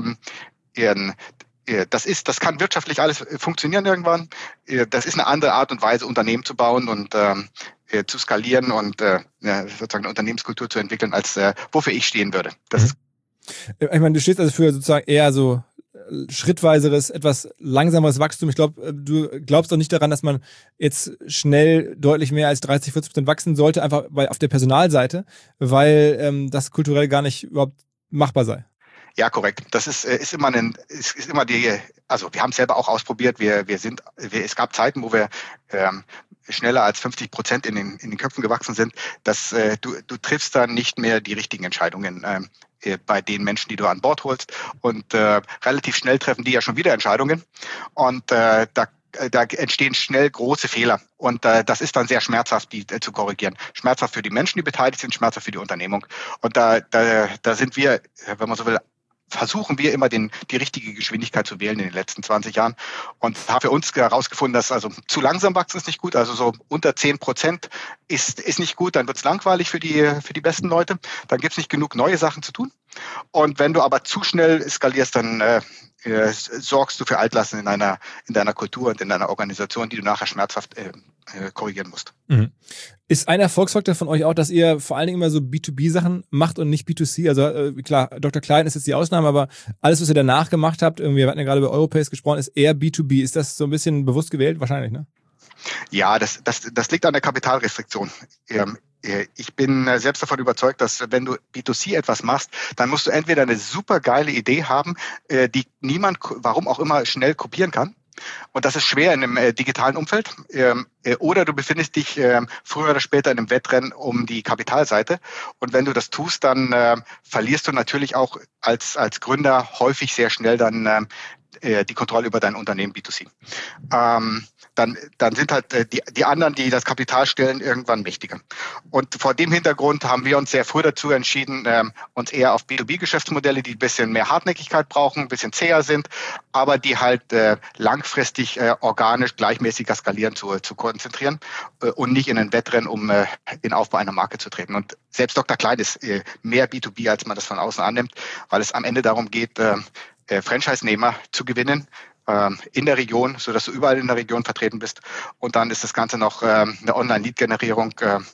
Das kann wirtschaftlich alles funktionieren irgendwann. Das ist eine andere Art und Weise, Unternehmen zu bauen und zu skalieren und sozusagen eine Unternehmenskultur zu entwickeln, als wofür ich stehen würde. Ich meine, du stehst also für sozusagen eher so schrittweiseres, etwas langsameres Wachstum. Ich glaube, du glaubst doch nicht daran, dass man jetzt schnell deutlich mehr als 30-40% wachsen sollte, einfach auf der Personalseite, weil das kulturell gar nicht überhaupt machbar sei. Ja, korrekt. Das ist immer also wir haben es selber auch ausprobiert. Es gab Zeiten, wo wir schneller als 50% in den Köpfen gewachsen sind. Du triffst dann nicht mehr die richtigen Entscheidungen. bei den Menschen, die du an Bord holst. Und relativ schnell treffen die ja schon wieder Entscheidungen. Und da entstehen schnell große Fehler. Und das ist dann sehr schmerzhaft, die zu korrigieren. Schmerzhaft für die Menschen, die beteiligt sind, schmerzhaft für die Unternehmung. Und da sind wir, wenn man so will, versuchen wir immer die richtige Geschwindigkeit zu wählen in den letzten 20 Jahren und haben für uns herausgefunden, dass also zu langsam wachsen ist nicht gut, also so unter 10% ist nicht gut, dann wird es langweilig für die besten Leute, dann gibt es nicht genug neue Sachen zu tun und wenn du aber zu schnell skalierst, dann sorgst du für Altlasten in deiner Kultur und in deiner Organisation, die du nachher schmerzhaft korrigieren musst. Mhm. Ist ein Erfolgsfaktor von euch auch, dass ihr vor allen Dingen immer so B2B-Sachen macht und nicht B2C? Also klar, Dr. Klein ist jetzt die Ausnahme, aber alles, was ihr danach gemacht habt, wir hatten ja gerade über Europace gesprochen, ist eher B2B. Ist das so ein bisschen bewusst gewählt? Wahrscheinlich, ne? Ja, das liegt an der Kapitalrestriktion. Ich bin selbst davon überzeugt, dass wenn du B2C etwas machst, dann musst du entweder eine super geile Idee haben, die niemand, warum auch immer, schnell kopieren kann. Und das ist schwer in einem digitalen Umfeld. Oder du befindest dich früher oder später in einem Wettrennen um die Kapitalseite. Und wenn du das tust, dann verlierst du natürlich auch als Gründer häufig sehr schnell dann die Kontrolle über dein Unternehmen B2C. Dann sind halt die anderen, die das Kapital stellen, irgendwann mächtiger. Und vor dem Hintergrund haben wir uns sehr früh dazu entschieden, uns eher auf B2B-Geschäftsmodelle, die ein bisschen mehr Hartnäckigkeit brauchen, ein bisschen zäher sind, aber die halt langfristig organisch gleichmäßiger skalieren zu konzentrieren und nicht in ein Wettrennen, um den Aufbau einer Marke zu treten. Und selbst Dr. Klein ist mehr B2B, als man das von außen annimmt, weil es am Ende darum geht, Franchise-Nehmer zu gewinnen in der Region, sodass du überall in der Region vertreten bist. Und dann ist das Ganze noch eine Online-Lead-Generierung,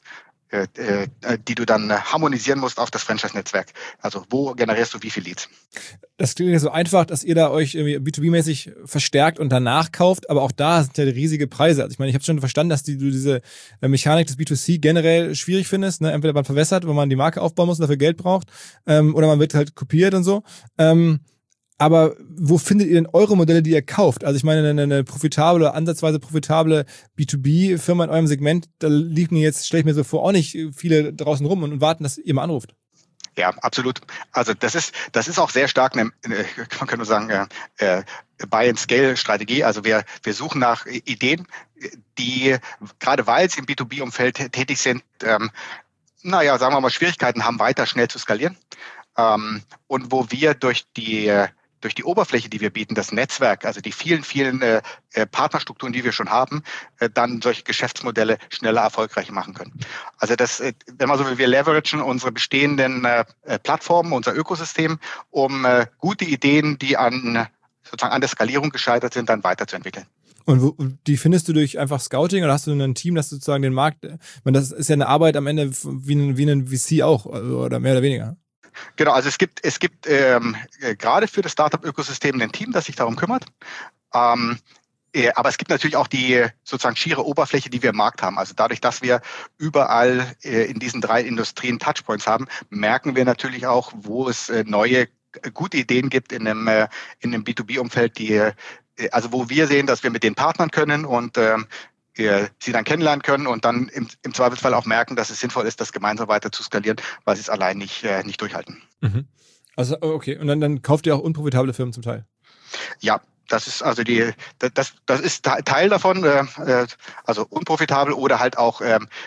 die du dann harmonisieren musst auf das Franchise-Netzwerk. Also wo generierst du wie viele Leads? Das klingt ja so einfach, dass ihr da euch irgendwie B2B-mäßig verstärkt und danach kauft, aber auch da sind ja riesige Preise. Also ich meine, ich habe schon verstanden, dass du diese Mechanik des B2C generell schwierig findest. Ne? Entweder man verwässert, wo man die Marke aufbauen muss und dafür Geld braucht, oder man wird halt kopiert und so. Aber wo findet ihr denn eure Modelle, die ihr kauft? Also ich meine, eine profitable, ansatzweise profitable B2B-Firma in eurem Segment, da liegen jetzt, stelle ich mir so vor, auch nicht viele draußen rum und warten, dass ihr mal anruft. Ja, absolut. Also das ist auch sehr stark man kann nur sagen, Buy-and-Scale-Strategie. Also wir suchen nach Ideen, die, gerade weil sie im B2B-Umfeld tätig sind, sagen wir mal, Schwierigkeiten haben, weiter schnell zu skalieren. Und wo wir durch die Oberfläche, die wir bieten, das Netzwerk, also die vielen Partnerstrukturen, die wir schon haben, dann solche Geschäftsmodelle schneller erfolgreich machen können. Also das, wenn man so will, wir leveragen unsere bestehenden Plattformen, unser Ökosystem, um gute Ideen, die an der Skalierung gescheitert sind, dann weiterzuentwickeln. Und die findest du durch einfach Scouting oder hast du ein Team, das sozusagen den Markt, das ist ja eine Arbeit am Ende wie ein VC auch, oder mehr oder weniger? Genau, also es gibt gerade für das Startup-Ökosystem ein Team, das sich darum kümmert. Aber es gibt natürlich auch die sozusagen schiere Oberfläche, die wir im Markt haben. Also dadurch, dass wir überall in diesen 3 Industrien Touchpoints haben, merken wir natürlich auch, wo es neue, gute Ideen gibt in einem B2B-Umfeld, wo wir sehen, dass wir mit denen partnern können und sie dann kennenlernen können und dann im Zweifelsfall auch merken, dass es sinnvoll ist, das gemeinsam weiter zu skalieren, weil sie es allein nicht durchhalten. Mhm. Also okay, und dann kauft ihr auch unprofitable Firmen zum Teil? Ja, das ist also das ist Teil davon, also unprofitabel oder halt auch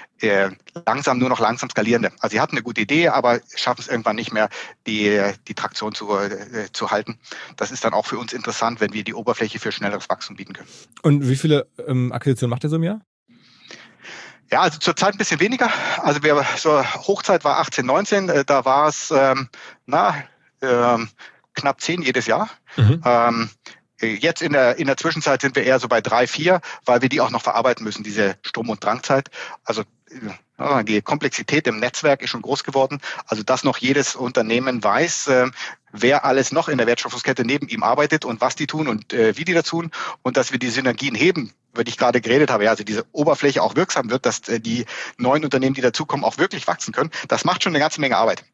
nur noch langsam skalierende. Also sie hatten eine gute Idee, aber schaffen es irgendwann nicht mehr, die Traktion zu halten. Das ist dann auch für uns interessant, wenn wir die Oberfläche für schnelleres Wachstum bieten können. Und wie viele Akquisitionen macht ihr so im Jahr? Ja, also zurzeit ein bisschen weniger. Also Hochzeit war 18, 19, da war es knapp 10 jedes Jahr. Mhm. Jetzt in der Zwischenzeit sind wir eher so bei 3, 4, weil wir die auch noch verarbeiten müssen, diese Sturm- und Drangzeit. Also die Komplexität im Netzwerk ist schon groß geworden. Also dass noch jedes Unternehmen weiß, wer alles noch in der Wertschöpfungskette neben ihm arbeitet und was die tun und wie die das tun. Und dass wir die Synergien heben, über die ich gerade geredet habe, also diese Oberfläche auch wirksam wird, dass die neuen Unternehmen, die dazukommen, auch wirklich wachsen können. Das macht schon eine ganze Menge Arbeit.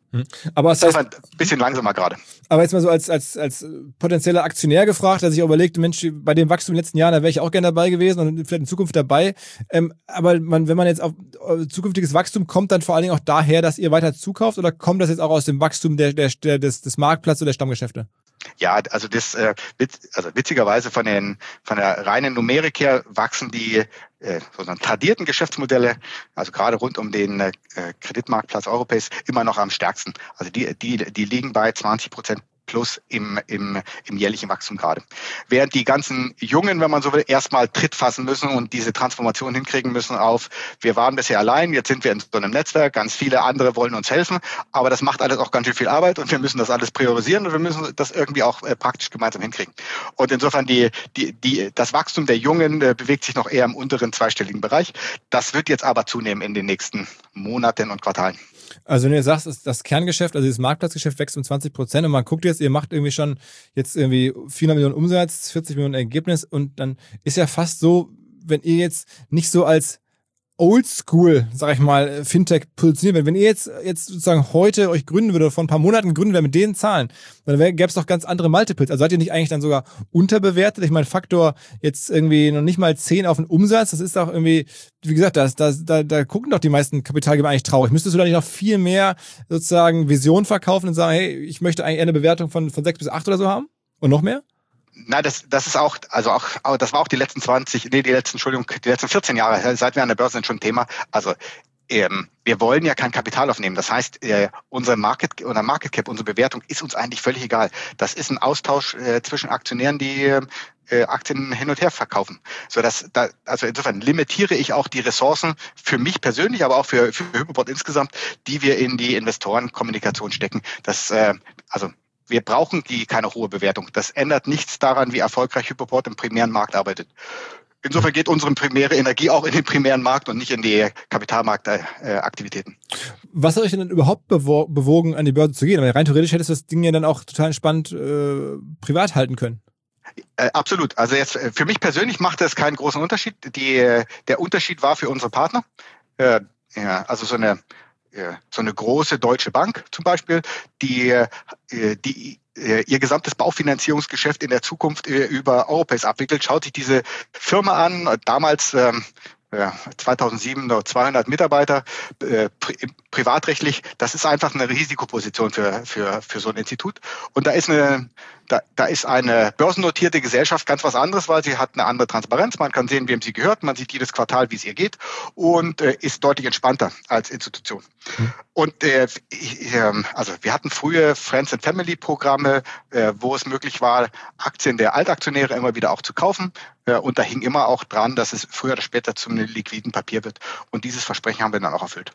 Aber das heißt, ein bisschen langsamer gerade. Aber jetzt mal so als potenzieller Aktionär gefragt, der sich auch überlegt, Mensch, bei dem Wachstum in den letzten Jahren, da wäre ich auch gerne dabei gewesen und vielleicht in Zukunft dabei. Aber wenn man jetzt auf zukünftiges Wachstum kommt, dann vor allen Dingen auch daher, dass ihr weiter zukauft, oder kommt das jetzt auch aus dem Wachstum des Marktplatzes oder der Stammgeschäfte? Ja, also witzigerweise von der reinen Numerik her wachsen die sozusagen tradierten Geschäftsmodelle, also gerade rund um den Kreditmarktplatz Europace, immer noch am stärksten. Also die liegen bei 20% plus im jährlichen Wachstum gerade. Während die ganzen Jungen, wenn man so will, erstmal Tritt fassen müssen und diese Transformation hinkriegen müssen auf, wir waren bisher allein, jetzt sind wir in so einem Netzwerk, ganz viele andere wollen uns helfen, aber das macht alles auch ganz schön viel Arbeit und wir müssen das alles priorisieren und wir müssen das irgendwie auch praktisch gemeinsam hinkriegen. Und insofern das Wachstum der Jungen bewegt sich noch eher im unteren zweistelligen Bereich. Das wird jetzt aber zunehmen in den nächsten Monaten und Quartalen. Also wenn du sagst, das Kerngeschäft, also das Marktplatzgeschäft wächst um 20% und man guckt jetzt, ihr macht irgendwie schon jetzt irgendwie 400 Millionen Umsatz, 40 Millionen Ergebnis und dann ist ja fast so, wenn ihr jetzt nicht so als Oldschool, sag ich mal, Fintech positioniert, wenn ihr jetzt sozusagen heute euch gründen würdet, oder vor ein paar Monaten gründen würdet mit den Zahlen, dann gäbe es doch ganz andere Multiples. Also seid ihr nicht eigentlich dann sogar unterbewertet? Ich meine, Faktor jetzt irgendwie noch nicht mal 10 auf den Umsatz, das ist doch irgendwie, wie gesagt, da gucken doch die meisten Kapitalgeber eigentlich traurig. Müsstest du da nicht noch viel mehr sozusagen Vision verkaufen und sagen, hey, ich möchte eigentlich eher eine Bewertung von 6 bis 8 oder so haben? Und noch mehr? Nein, das ist auch, das war auch die letzten 14 Jahre, seit wir an der Börse sind, schon ein Thema. Also, wir wollen ja kein Kapital aufnehmen. Das heißt, unser Market Cap, unsere Bewertung ist uns eigentlich völlig egal. Das ist ein Austausch zwischen Aktionären, die Aktien hin und her verkaufen. Also insofern limitiere ich auch die Ressourcen für mich persönlich, aber auch für Hypoport insgesamt, die wir in die Investorenkommunikation stecken. Wir brauchen keine hohe Bewertung. Das ändert nichts daran, wie erfolgreich Hypoport im primären Markt arbeitet. Insofern geht unsere primäre Energie auch in den primären Markt und nicht in die Kapitalmarktaktivitäten. Was hat euch denn überhaupt bewogen, an die Börse zu gehen? Weil rein theoretisch hättest du das Ding ja dann auch total entspannt privat halten können. Absolut. Also jetzt für mich persönlich macht das keinen großen Unterschied. Der Unterschied war für unsere Partner. Also so eine große deutsche Bank zum Beispiel, die ihr gesamtes Baufinanzierungsgeschäft in der Zukunft über Europace abwickelt, schaut sich diese Firma an, damals 2007 nur 200 Mitarbeiter, privatrechtlich, das ist einfach eine Risikoposition für so ein Institut. Und da ist eine börsennotierte Gesellschaft ganz was anderes, weil sie hat eine andere Transparenz. Man kann sehen, wem sie gehört. Man sieht jedes Quartal, wie es ihr geht und ist deutlich entspannter als Institution. Und also wir hatten frühe Friends and Family Programme, wo es möglich war, Aktien der Altaktionäre immer wieder auch zu kaufen. Und da hing immer auch dran, dass es früher oder später zum liquiden Papier wird. Und dieses Versprechen haben wir dann auch erfüllt.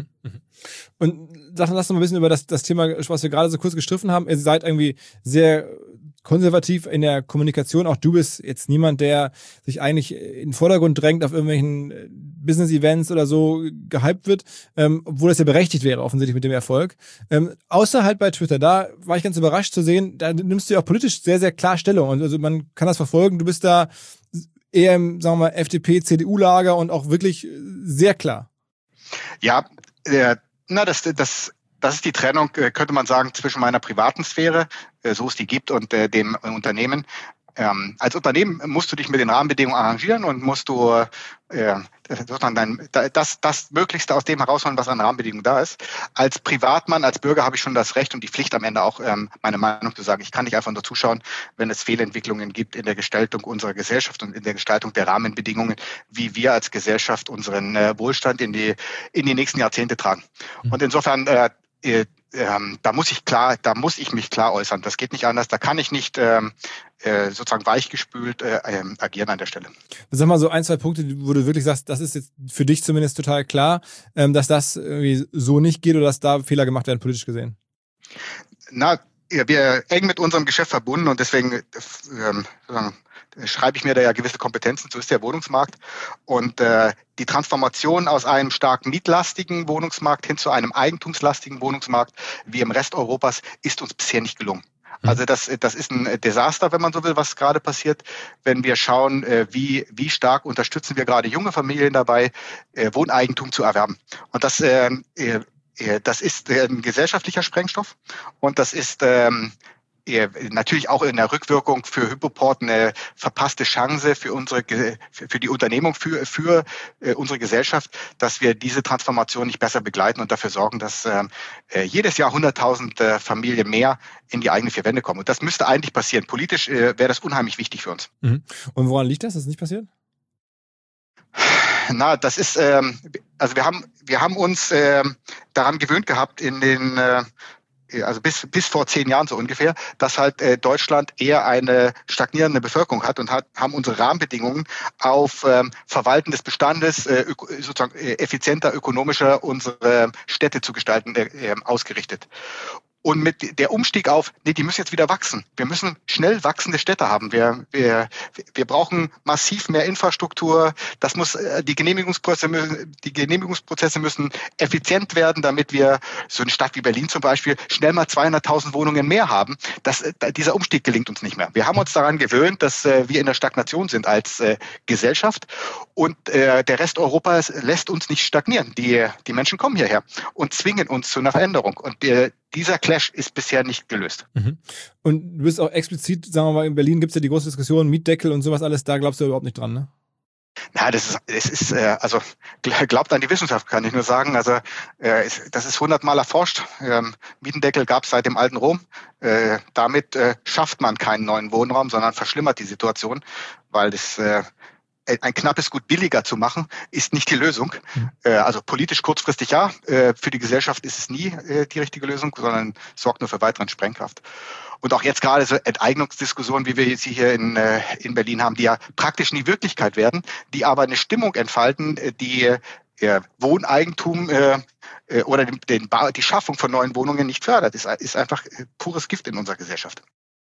Und lass uns mal ein bisschen über das Thema, was wir gerade so kurz gestriffen haben. Ihr seid irgendwie sehr konservativ in der Kommunikation. Auch du bist jetzt niemand, der sich eigentlich in den Vordergrund drängt auf irgendwelchen Business-Events oder so gehypt wird, obwohl das ja berechtigt wäre, offensichtlich mit dem Erfolg. Außer halt bei Twitter, da war ich ganz überrascht zu sehen, da nimmst du ja auch politisch sehr, sehr klar Stellung. Und also man kann das verfolgen. Du bist da eher im, sagen wir mal, FDP-CDU-Lager und auch wirklich sehr klar. Ja, das ist die Trennung, könnte man sagen, zwischen meiner privaten Sphäre, so es die gibt, und dem Unternehmen. Als Unternehmen musst du dich mit den Rahmenbedingungen arrangieren und musst du sozusagen das Möglichste aus dem herausholen, was an Rahmenbedingungen da ist. Als Privatmann, als Bürger habe ich schon das Recht und die Pflicht am Ende auch, meine Meinung zu sagen. Ich kann nicht einfach nur zuschauen, wenn es Fehlentwicklungen gibt in der Gestaltung unserer Gesellschaft und in der Gestaltung der Rahmenbedingungen, wie wir als Gesellschaft unseren Wohlstand in die nächsten Jahrzehnte tragen. Und insofern da muss ich mich klar äußern. Das geht nicht anders. Da kann ich nicht sozusagen weichgespült agieren an der Stelle. Sag mal so 1, 2 Punkte, wo du wirklich sagst, das ist jetzt für dich zumindest total klar, dass das irgendwie so nicht geht oder dass da Fehler gemacht werden, politisch gesehen. Wir eng mit unserem Geschäft verbunden und deswegen schreibe ich mir da ja gewisse Kompetenzen, so ist der Wohnungsmarkt. Und die Transformation aus einem stark mietlastigen Wohnungsmarkt hin zu einem eigentumslastigen Wohnungsmarkt wie im Rest Europas ist uns bisher nicht gelungen. Also das ist ein Desaster, wenn man so will, was gerade passiert, wenn wir schauen, wie stark unterstützen wir gerade junge Familien dabei, Wohneigentum zu erwerben. Und das das ist ein gesellschaftlicher Sprengstoff und das ist natürlich auch in der Rückwirkung für Hypoport eine verpasste Chance für die Unternehmung, für unsere Gesellschaft, dass wir diese Transformation nicht besser begleiten und dafür sorgen, dass jedes Jahr 100.000 Familien mehr in die eigenen vier Wände kommen. Und das müsste eigentlich passieren. Politisch wäre das unheimlich wichtig für uns. Mhm. Und woran liegt das, dass es nicht passiert? Na, das ist, also wir haben uns daran gewöhnt gehabt also bis vor 10 Jahren so ungefähr, dass halt Deutschland eher eine stagnierende Bevölkerung hat und haben unsere Rahmenbedingungen auf Verwalten des Bestandes, sozusagen effizienter, ökonomischer unsere Städte zu gestalten, ausgerichtet. Und mit der Umstieg auf, die müssen jetzt wieder wachsen. Wir müssen schnell wachsende Städte haben. Wir brauchen massiv mehr Infrastruktur. Die Genehmigungsprozesse müssen effizient werden, damit wir so eine Stadt wie Berlin zum Beispiel schnell mal 200.000 Wohnungen mehr haben. Dieser Umstieg gelingt uns nicht mehr. Wir haben uns daran gewöhnt, dass wir in der Stagnation sind als Gesellschaft und der Rest Europas lässt uns nicht stagnieren. Die Menschen kommen hierher und zwingen uns zu einer Veränderung. Und dieser Clash ist bisher nicht gelöst. Mhm. Und du bist auch explizit, sagen wir mal, in Berlin gibt es ja die große Diskussion, Mietdeckel und sowas alles, da glaubst du überhaupt nicht dran, ne? Na, also glaubt an die Wissenschaft, kann ich nur sagen. Also das ist 100-mal erforscht. Mietendeckel gab es seit dem alten Rom. Damit schafft man keinen neuen Wohnraum, sondern verschlimmert die Situation, weil das ein knappes Gut billiger zu machen, ist nicht die Lösung. Also politisch kurzfristig ja, für die Gesellschaft ist es nie die richtige Lösung, sondern sorgt nur für weiteren Sprengkraft. Und auch jetzt gerade so Enteignungsdiskussionen, wie wir sie hier in Berlin haben, die ja praktisch nie Wirklichkeit werden, die aber eine Stimmung entfalten, die Wohneigentum oder die Schaffung von neuen Wohnungen nicht fördert. Das ist einfach pures Gift in unserer Gesellschaft.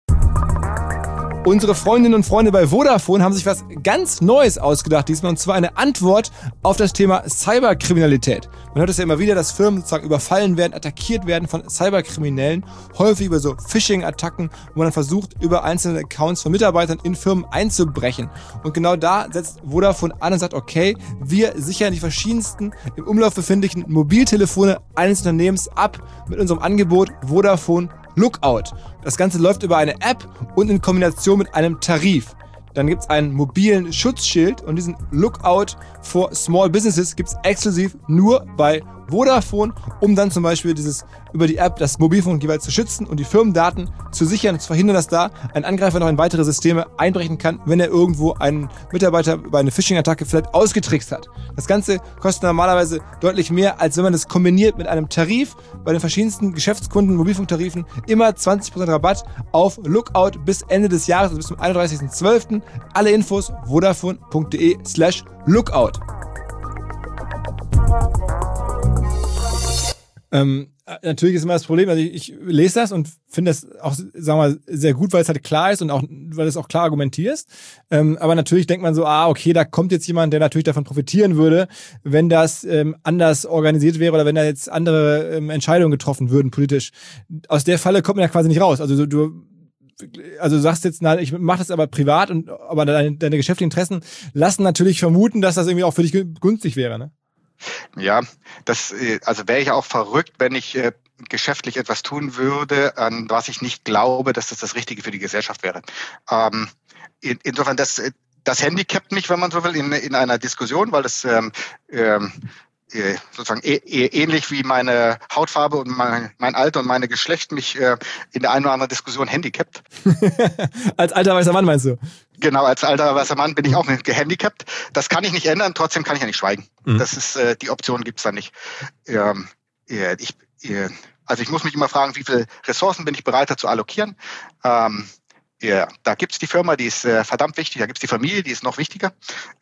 Unsere Freundinnen und Freunde bei Vodafone haben sich was ganz Neues ausgedacht diesmal, und zwar eine Antwort auf das Thema Cyberkriminalität. Man hört es ja immer wieder, dass Firmen sozusagen überfallen werden, attackiert werden von Cyberkriminellen, häufig über so Phishing-Attacken, wo man dann versucht, über einzelne Accounts von Mitarbeitern in Firmen einzubrechen. Und genau da setzt Vodafone an und sagt, okay, wir sichern die verschiedensten im Umlauf befindlichen Mobiltelefone eines Unternehmens ab mit unserem Angebot Vodafone Lookout. Das Ganze läuft über eine App und in Kombination mit einem Tarif. Dann gibt es einen mobilen Schutzschild und diesen Lookout for Small Businesses gibt es exklusiv nur bei Vodafone, um dann zum Beispiel über die App das Mobilfunk jeweils zu schützen und die Firmendaten zu sichern und zu verhindern, dass da ein Angreifer noch in weitere Systeme einbrechen kann, wenn er irgendwo einen Mitarbeiter über eine Phishing-Attacke vielleicht ausgetrickst hat. Das Ganze kostet normalerweise deutlich mehr, als wenn man das kombiniert mit einem Tarif. Bei den verschiedensten Geschäftskunden, Mobilfunktarifen immer 20% Rabatt auf Lookout bis Ende des Jahres, also bis zum 31.12. Alle Infos vodafone.de/lookout. Natürlich ist immer das Problem, also ich lese das und finde das auch, sagen wir mal, sehr gut, weil es halt klar ist und auch, weil du es auch klar argumentierst. Aber natürlich denkt man so, okay, da kommt jetzt jemand, der natürlich davon profitieren würde, wenn das anders organisiert wäre oder wenn da jetzt andere Entscheidungen getroffen würden politisch. Aus der Falle kommt man ja quasi nicht raus. Also du sagst jetzt, na, ich mache das aber privat, aber deine geschäftlichen Interessen lassen natürlich vermuten, dass das irgendwie auch für dich günstig wäre, ne? Ja, also wäre ich auch verrückt, wenn ich geschäftlich etwas tun würde, an was ich nicht glaube, dass das Richtige für die Gesellschaft wäre. Insofern, das handicapt mich, wenn man so will, in einer Diskussion, weil das sozusagen ähnlich wie meine Hautfarbe und mein Alter und meine Geschlecht mich in der einen oder anderen Diskussion handicapt. Als alter weißer Mann meinst du? Genau, als alter weißer Mann bin ich auch gehandicapt. Das kann ich nicht ändern, trotzdem kann ich ja nicht schweigen. Mhm. Das ist, die Option gibt's da nicht. Also ich muss mich immer fragen, wie viele Ressourcen bin ich bereit dazu allokieren? Da gibt's die Firma, die ist verdammt wichtig, da gibt's die Familie, die ist noch wichtiger.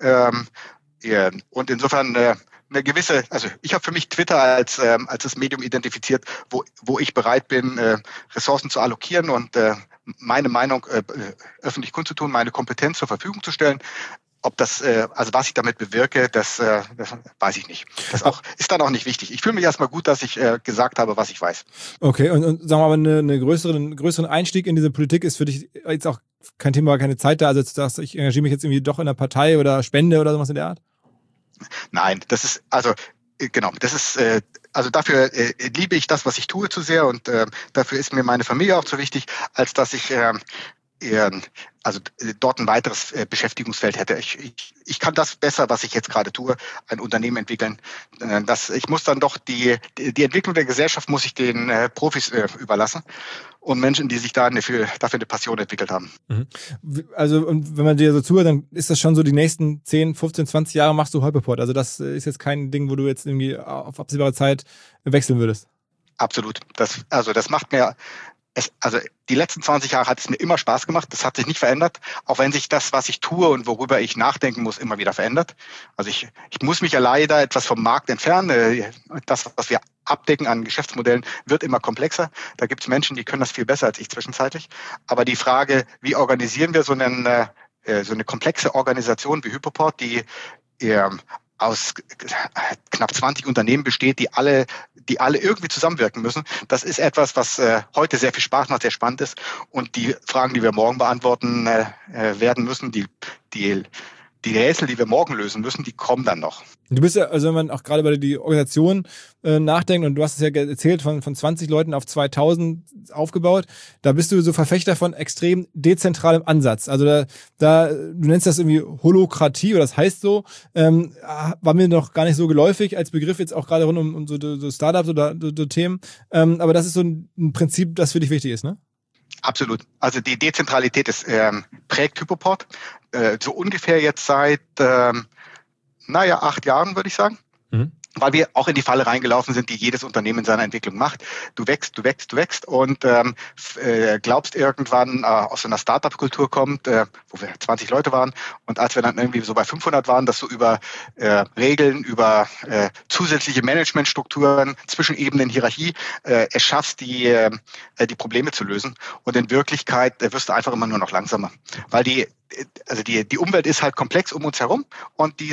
Und insofern eine gewisse, also ich habe für mich Twitter als das Medium identifiziert, wo ich bereit bin, Ressourcen zu allokieren und meine Meinung öffentlich kundzutun, meine Kompetenz zur Verfügung zu stellen. Ob das, also was ich damit bewirke, das weiß ich nicht. Das ist dann auch nicht wichtig. Ich fühle mich erstmal gut, dass ich gesagt habe, was ich weiß. Okay, und sagen wir mal, einen größeren Einstieg in diese Politik ist für dich jetzt auch kein Thema, keine Zeit da, also jetzt sagst du, ich engagiere mich jetzt irgendwie doch in einer Partei oder Spende oder sowas in der Art? Nein, das ist, also genau, das ist Also dafür liebe ich das, was ich tue, zu sehr und dafür ist mir meine Familie auch zu wichtig, als dass ich dort ein weiteres Beschäftigungsfeld hätte. Ich kann das besser, was ich jetzt gerade tue, ein Unternehmen entwickeln. Ich muss dann doch die Entwicklung der Gesellschaft muss ich den Profis überlassen und Menschen, die sich dafür eine Passion entwickelt haben. Also und wenn man dir so zuhört, dann ist das schon so, die nächsten 10, 15, 20 Jahre machst du Hyperport. Also das ist jetzt kein Ding, wo du jetzt irgendwie auf absehbare Zeit wechseln würdest. Absolut. Das macht mir die letzten 20 Jahre hat es mir immer Spaß gemacht. Das hat sich nicht verändert, auch wenn sich das, was ich tue und worüber ich nachdenken muss, immer wieder verändert. Also ich muss mich ja leider etwas vom Markt entfernen. Das, was wir abdecken an Geschäftsmodellen, wird immer komplexer. Da gibt es Menschen, die können das viel besser als ich zwischenzeitlich. Aber die Frage, wie organisieren wir so eine komplexe Organisation wie Hyperport, die aus knapp 20 Unternehmen besteht, die alle irgendwie zusammenwirken müssen. Das ist etwas, was heute sehr viel Spaß macht, sehr spannend ist. Und die Fragen, die wir morgen beantworten werden müssen, die Rätsel, die wir morgen lösen müssen, die kommen dann noch. Du bist ja, also wenn man auch gerade über die Organisation nachdenkt, und du hast es ja erzählt, von 20 Leuten auf 2000 aufgebaut, da bist du so Verfechter von extrem dezentralem Ansatz. Also du nennst das irgendwie Holokratie, oder das heißt so, war mir noch gar nicht so geläufig als Begriff, jetzt auch gerade rund um so Startups oder so Themen. Aber das ist so ein Prinzip, das für dich wichtig ist, ne? Absolut. Also die Dezentralität prägt Hyperport. So ungefähr jetzt seit 8 Jahren, würde ich sagen. Weil wir auch in die Falle reingelaufen sind, die jedes Unternehmen in seiner Entwicklung macht. Du wächst und glaubst irgendwann aus so einer Startup-Kultur kommt, wo wir 20 Leute waren, und als wir dann irgendwie so bei 500 waren, dass du über Regeln, über zusätzliche Managementstrukturen, Zwischenebenen, Hierarchie es schaffst, die Probleme zu lösen. Und in Wirklichkeit wirst du einfach immer nur noch langsamer, weil die Umwelt ist halt komplex um uns herum, und die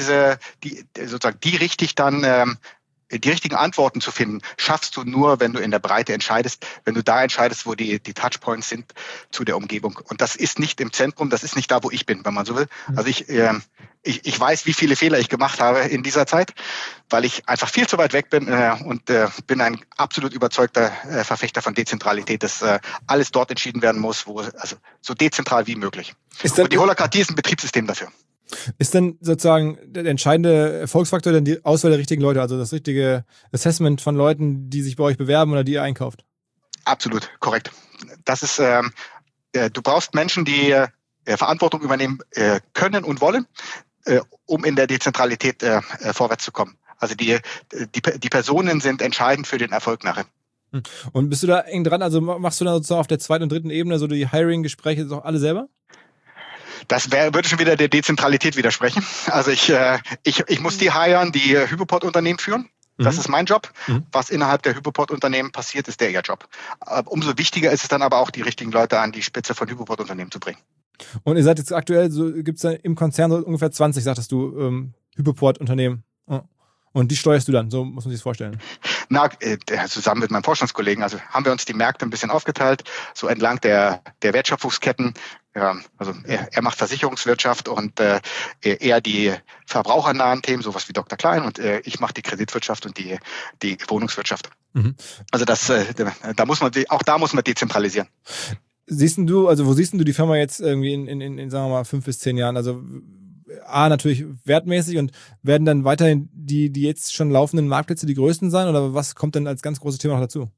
richtigen Antworten zu finden, schaffst du nur, wenn du in der Breite entscheidest, wenn du da entscheidest, wo die Touchpoints sind zu der Umgebung. Und das ist nicht im Zentrum, das ist nicht da, wo ich bin, wenn man so will. Also ich weiß, wie viele Fehler ich gemacht habe in dieser Zeit, weil ich einfach viel zu weit weg bin und bin ein absolut überzeugter Verfechter von Dezentralität, dass alles dort entschieden werden muss, so dezentral wie möglich. Und die Holokratie ist ein Betriebssystem dafür. Ist denn sozusagen der entscheidende Erfolgsfaktor dann die Auswahl der richtigen Leute, also das richtige Assessment von Leuten, die sich bei euch bewerben oder die ihr einkauft? Absolut, korrekt. Das ist, du brauchst Menschen, die Verantwortung übernehmen können und wollen, um in der Dezentralität vorwärts zu kommen. Also die Personen sind entscheidend für den Erfolg nachher. Und bist du da eng dran? Also machst du dann sozusagen auf der zweiten und dritten Ebene so die Hiring-Gespräche auch alle selber? Das würde schon wieder der Dezentralität widersprechen. Also ich muss die hiren, die Hyperport-Unternehmen führen. Das ist mein Job. Was innerhalb der Hyperport-Unternehmen passiert, ist ihr Job. Umso wichtiger ist es dann aber auch, die richtigen Leute an die Spitze von Hyperport-Unternehmen zu bringen. Und ihr seid jetzt aktuell, so gibt es da im Konzern so ungefähr 20, sagtest du, Hyperport-Unternehmen. Und die steuerst du dann, so muss man sich das vorstellen. Zusammen mit meinem Vorstandskollegen, also haben wir uns die Märkte ein bisschen aufgeteilt, so entlang der Wertschöpfungsketten. Ja, also er macht Versicherungswirtschaft und eher die verbrauchernahen Themen, sowas wie Dr. Klein, und ich mache die Kreditwirtschaft und die Wohnungswirtschaft. Also da muss man dezentralisieren. Wo siehst du die Firma jetzt irgendwie in sagen wir mal 5 bis 10 Jahren? Also natürlich wertmäßig, und werden dann weiterhin die jetzt schon laufenden Marktplätze die größten sein, oder was kommt denn als ganz großes Thema noch dazu?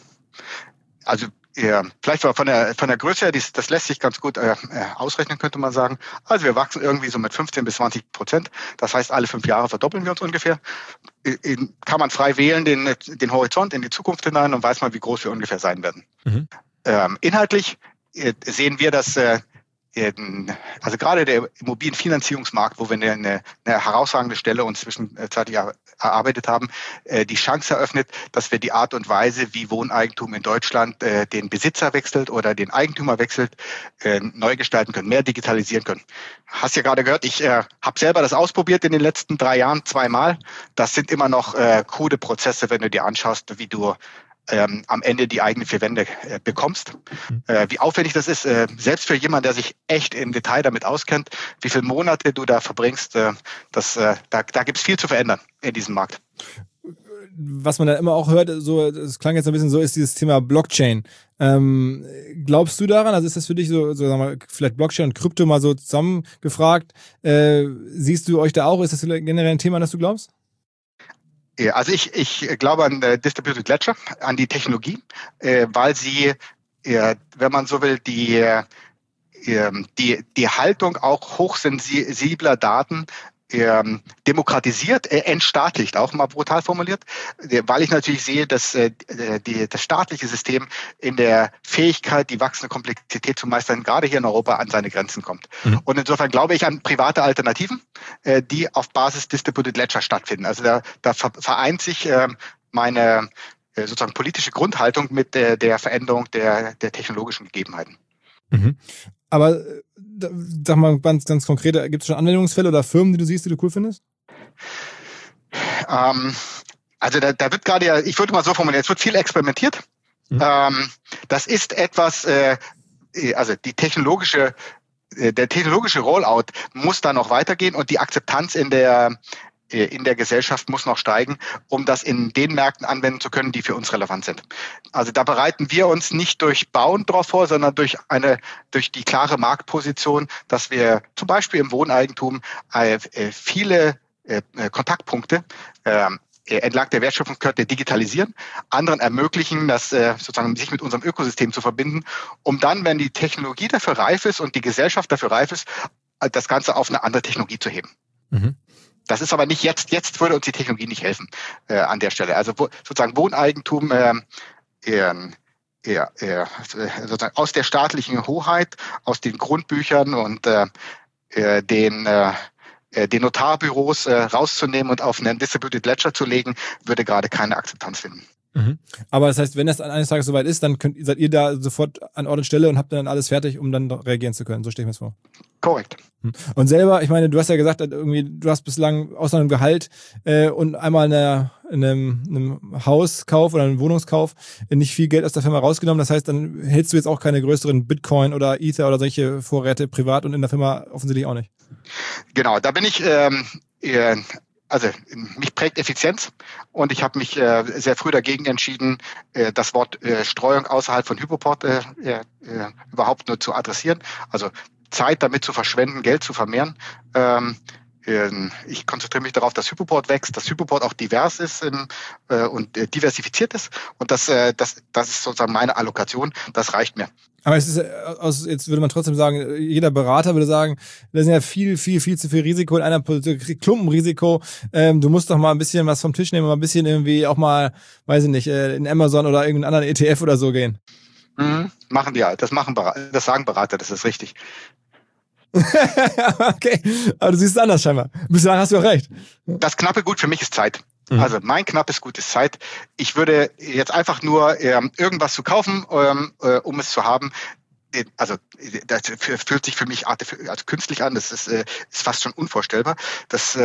Also vielleicht von der Größe her, das lässt sich ganz gut ausrechnen, könnte man sagen. Also wir wachsen irgendwie so mit 15-20%. Das heißt, alle 5 Jahre verdoppeln wir uns ungefähr. Kann man frei wählen den Horizont in die Zukunft hinein, und weiß man, wie groß wir ungefähr sein werden. Inhaltlich sehen wir, dass also gerade der Immobilienfinanzierungsmarkt, wo wir eine herausragende Stelle uns zwischenzeitlich erarbeitet haben, die Chance eröffnet, dass wir die Art und Weise, wie Wohneigentum in Deutschland den Besitzer wechselt oder den Eigentümer wechselt, neu gestalten können, mehr digitalisieren können. Hast ja gerade gehört, ich habe selber das ausprobiert in den letzten 3 Jahren 2-mal. Das sind immer noch krude Prozesse, wenn du dir anschaust, wie du am Ende die eigenen 4 Wände bekommst. Wie aufwendig das ist, selbst für jemanden, der sich echt im Detail damit auskennt, wie viele Monate du da verbringst, da gibt es viel zu verändern in diesem Markt. was man da immer auch hört, so, das klang jetzt ein bisschen so, ist dieses Thema Blockchain. Glaubst du daran? Also ist das für dich so sagen wir mal, vielleicht Blockchain und Krypto mal so zusammengefragt? Siehst du euch da auch? Ist das generell ein Thema, an das du glaubst? Ja, also ich glaube an Distributed Ledger, an die Technologie, weil sie, wenn man so will, die Haltung auch hochsensibler Daten demokratisiert, entstaatlicht, auch mal brutal formuliert, weil ich natürlich sehe, dass das staatliche System in der Fähigkeit, die wachsende Komplexität zu meistern, gerade hier in Europa an seine Grenzen kommt. Mhm. Und insofern glaube ich an private Alternativen, die auf Basis Distributed Ledger stattfinden. Also da vereint sich meine sozusagen politische Grundhaltung mit der Veränderung der technologischen Gegebenheiten. Mhm. Aber sag mal ganz konkret, gibt es schon Anwendungsfälle oder Firmen, die du siehst, die du cool findest? Also da wird gerade, ich würde mal so formulieren, es wird viel experimentiert. Mhm. Das ist etwas, also der technologische Rollout muss da noch weitergehen und die Akzeptanz in der Gesellschaft muss noch steigen, um das in den Märkten anwenden zu können, die für uns relevant sind. Also da bereiten wir uns nicht durch Bauen drauf vor, sondern durch die klare Marktposition, dass wir zum Beispiel im Wohneigentum viele Kontaktpunkte entlang der Wertschöpfungskette digitalisieren, anderen ermöglichen, das sozusagen sich mit unserem Ökosystem zu verbinden, um dann, wenn die Technologie dafür reif ist und die Gesellschaft dafür reif ist, das Ganze auf eine andere Technologie zu heben. Mhm. Das ist aber nicht jetzt. Jetzt würde uns die Technologie nicht helfen an der Stelle. Also sozusagen Wohneigentum sozusagen aus der staatlichen Hoheit, aus den Grundbüchern und den Notarbüros rauszunehmen und auf einen Distributed Ledger zu legen, würde gerade keine Akzeptanz finden. Mhm. Aber das heißt, wenn das eines Tages soweit ist, dann seid ihr da sofort an Ort und Stelle und habt dann alles fertig, um dann reagieren zu können. So stelle ich mir das vor. Korrekt. Und selber, ich meine, du hast ja gesagt, irgendwie, du hast bislang außer einem Gehalt und einmal in einem Hauskauf oder einem Wohnungskauf nicht viel Geld aus der Firma rausgenommen. Das heißt, dann hältst du jetzt auch keine größeren Bitcoin oder Ether oder solche Vorräte privat und in der Firma offensichtlich auch nicht. Genau, da bin ich also mich prägt Effizienz und ich habe mich sehr früh dagegen entschieden, das Wort Streuung außerhalb von Hypoport überhaupt nur zu adressieren. Also Zeit damit zu verschwenden, Geld zu vermehren. Ich konzentriere mich darauf, dass Hypoport wächst, dass Hypoport auch divers ist und diversifiziert ist. Und das ist sozusagen meine Allokation. Das reicht mir. Aber es ist, jetzt würde man trotzdem sagen, jeder Berater würde sagen, da ist ja viel zu viel Risiko in einer Klumpenrisiko. Du musst doch mal ein bisschen was vom Tisch nehmen, mal ein bisschen irgendwie auch mal, weiß ich nicht, in Amazon oder irgendeinen anderen ETF oder so gehen. Machen die halt. Das sagen Berater, das ist richtig. Okay, aber du siehst es anders scheinbar. Bislang hast du auch recht. Das knappe Gut für mich ist Zeit. Also mein knappes Gut ist Zeit. Ich würde jetzt einfach nur irgendwas zu kaufen, um es zu haben. Also das fühlt sich für mich als künstlich an. Das ist fast schon unvorstellbar. Also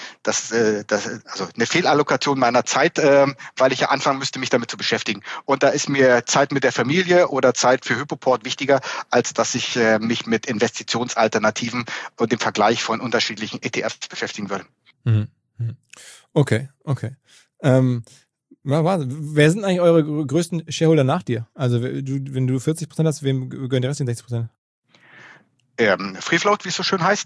eine Fehlallokation meiner Zeit, weil ich ja anfangen müsste, mich damit zu beschäftigen. Und da ist mir Zeit mit der Familie oder Zeit für Hypoport wichtiger, als dass ich mich mit Investitionsalternativen und dem Vergleich von unterschiedlichen ETFs beschäftigen würde. Okay. Wer sind eigentlich eure größten Shareholder nach dir? Also wenn du 40% hast, wem gehören die restlichen 60%? Free Float, wie es so schön heißt.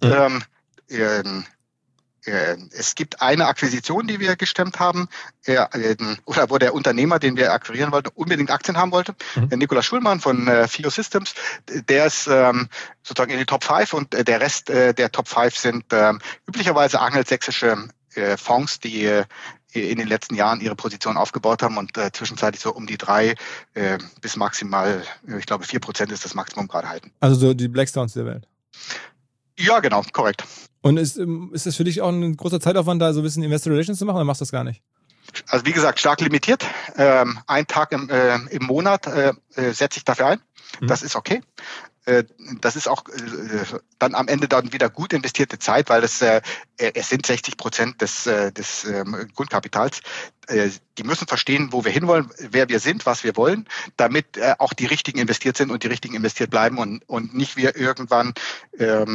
Es gibt eine Akquisition, die wir gestemmt haben, oder wo der Unternehmer, den wir akquirieren wollten, unbedingt Aktien haben wollte. Nikolaus Schulmann von FIO Systems, der ist sozusagen in die Top 5 und der Rest der Top 5 sind üblicherweise angelsächsische Fonds, die in den letzten Jahren ihre Position aufgebaut haben und zwischenzeitlich so um die 3 bis maximal, ich glaube 4% ist das Maximum gerade halten. Also so die Blackstones der Welt. Ja, genau, korrekt. Und ist das für dich auch ein großer Zeitaufwand, da so ein bisschen Investor Relations zu machen, oder machst du das gar nicht? Also wie gesagt, stark limitiert. Ein Tag im Monat setze ich dafür ein. Das ist okay. Das ist auch dann am Ende dann wieder gut investierte Zeit, weil es sind 60% des Grundkapitals. Die müssen verstehen, wo wir hinwollen, wer wir sind, was wir wollen, damit auch die Richtigen investiert sind und die Richtigen investiert bleiben und nicht wir irgendwann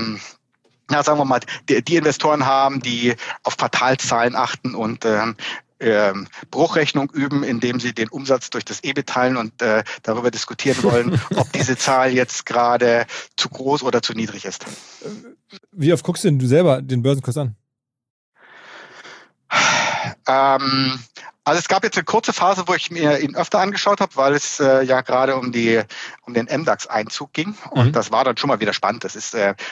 sagen wir mal, die Investoren haben, die auf Quartalszahlen achten und Bruchrechnung üben, indem sie den Umsatz durch das EBIT teilen und darüber diskutieren wollen, ob diese Zahl jetzt gerade zu groß oder zu niedrig ist. Wie oft guckst denn du selber den Börsenkurs an? Also es gab jetzt eine kurze Phase, wo ich mir ihn öfter angeschaut habe, weil es ja gerade um den MDAX-Einzug ging. Und das war dann schon mal wieder spannend. Das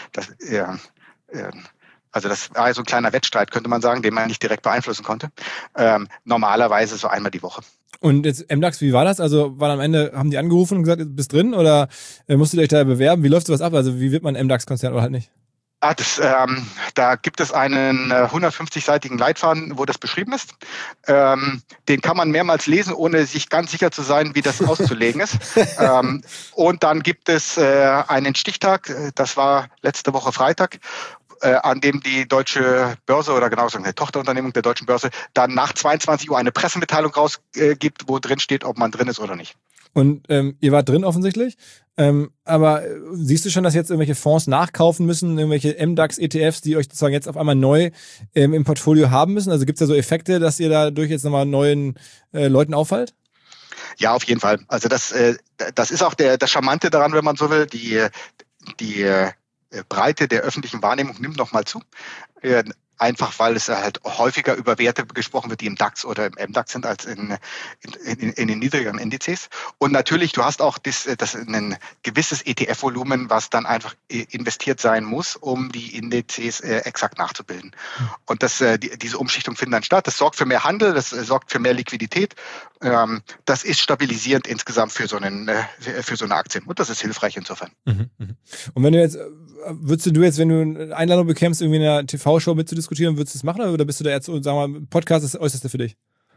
war so ein kleiner Wettstreit, könnte man sagen, den man nicht direkt beeinflussen konnte. Normalerweise so einmal die Woche. Und jetzt MDAX, wie war das? Also am Ende, haben die angerufen und gesagt, du bist drin oder musstet ihr euch da bewerben? Wie läuft sowas ab? Also wie wird man MDAX-Konzern oder halt nicht? Da gibt es einen 150-seitigen Leitfaden, wo das beschrieben ist. Den kann man mehrmals lesen, ohne sich ganz sicher zu sein, wie das auszulegen ist. Und dann gibt es einen Stichtag, das war letzte Woche Freitag, an dem die Deutsche Börse oder genau gesagt eine Tochterunternehmung der Deutschen Börse dann nach 22 Uhr eine Pressemitteilung rausgibt, wo drin steht, ob man drin ist oder nicht. Und ihr wart drin offensichtlich, aber siehst du schon, dass jetzt irgendwelche Fonds nachkaufen müssen, irgendwelche MDAX-ETFs, die euch sozusagen jetzt auf einmal neu im Portfolio haben müssen? Also gibt es da so Effekte, dass ihr dadurch jetzt nochmal neuen Leuten auffallt? Ja, auf jeden Fall. Also das ist auch das Charmante daran, wenn man so will. Die Breite der öffentlichen Wahrnehmung nimmt nochmal zu. Einfach weil es halt häufiger über Werte gesprochen wird, die im DAX oder im MDAX sind, als in den niedrigeren Indizes. Und natürlich, du hast auch ein gewisses ETF-Volumen, was dann einfach investiert sein muss, um die Indizes exakt nachzubilden. Und diese Umschichtung findet dann statt. Das sorgt für mehr Handel, das sorgt für mehr Liquidität. Das ist stabilisierend insgesamt für so eine Aktie. Und das ist hilfreich insofern. Und wenn du jetzt, würdest du jetzt, wenn du eine Einladung bekämst, irgendwie in einer TV-Show mitzudiskutieren, würdest du das machen oder bist du da jetzt, sagen wir mal, Podcast ist das Äußerste für dich?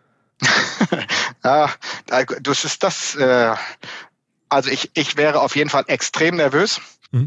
Ja, das ist das. Also ich wäre auf jeden Fall extrem nervös. Ich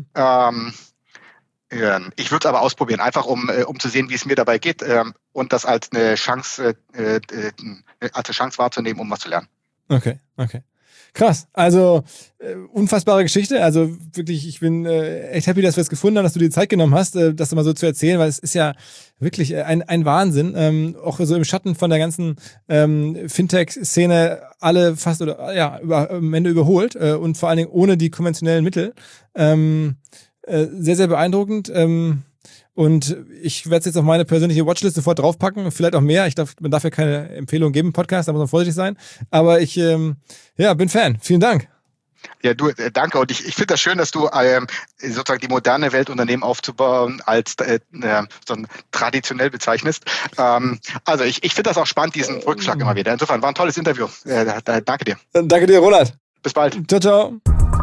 würde es aber ausprobieren, einfach um zu sehen, wie es mir dabei geht und das als eine Chance wahrzunehmen, um was zu lernen. Okay. Krass, also unfassbare Geschichte, also wirklich, ich bin echt happy, dass wir es gefunden haben, dass du dir die Zeit genommen hast, das mal so zu erzählen, weil es ist ja wirklich ein Wahnsinn, auch so im Schatten von der ganzen Fintech-Szene alle fast oder ja, am Ende überholt und vor allen Dingen ohne die konventionellen Mittel. Sehr, sehr beeindruckend. Und ich werde es jetzt auf meine persönliche Watchlist sofort draufpacken, vielleicht auch mehr. Ich glaube, man darf ja keine Empfehlung geben im Podcast, da muss man vorsichtig sein. Aber ich bin Fan. Vielen Dank. Ja, du, danke. Und ich finde das schön, dass du sozusagen die moderne Welt, Unternehmen aufzubauen, als so traditionell bezeichnest. Also ich finde das auch spannend, diesen Rückschlag immer wieder. Insofern war ein tolles Interview. Danke dir. Danke dir, Roland. Bis bald. Ciao, ciao.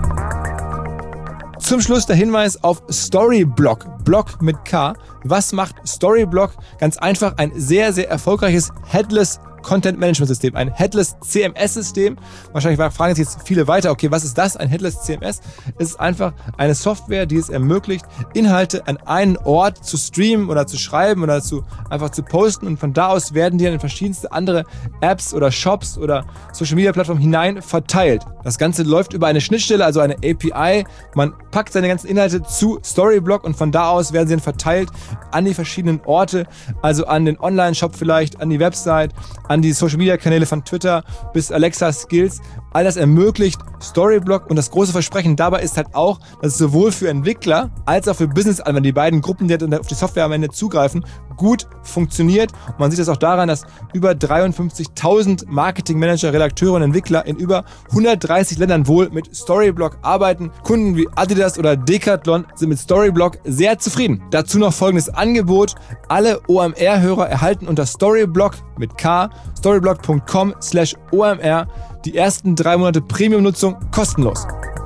Zum Schluss der Hinweis auf Storyblock, Block mit K. Was macht Storyblock? Ganz einfach ein sehr, sehr erfolgreiches Headless Content Management System, ein Headless CMS System. Wahrscheinlich fragen sich jetzt viele weiter, okay, was ist das? Ein Headless CMS? Es ist einfach eine Software, die es ermöglicht, Inhalte an einen Ort zu streamen oder zu schreiben oder einfach zu posten und von da aus werden die dann in verschiedenste andere Apps oder Shops oder Social Media Plattformen hinein verteilt. Das Ganze läuft über eine Schnittstelle, also eine API. Man packt seine ganzen Inhalte zu Storyblock und von da aus werden sie dann verteilt an die verschiedenen Orte, also an den Online-Shop vielleicht, an die Website, an die Social-Media-Kanäle von Twitter bis Alexa Skills. All das ermöglicht Storyblock und das große Versprechen dabei ist halt auch, dass es sowohl für Entwickler als auch für Business-Anwender, die beiden Gruppen, die auf die Software am Ende zugreifen, gut funktioniert. Und man sieht das auch daran, dass über 53.000 Marketing-Manager, Redakteure und Entwickler in über 130 Ländern wohl mit Storyblock arbeiten. Kunden wie Adidas oder Decathlon sind mit Storyblock sehr zufrieden. Dazu noch folgendes Angebot. Alle OMR-Hörer erhalten unter Storyblock mit K, storyblock.com/OMR die ersten 3 Monate Premium-Nutzung kostenlos.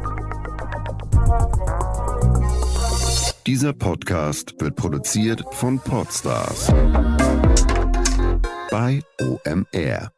Dieser Podcast wird produziert von Podstars bei OMR.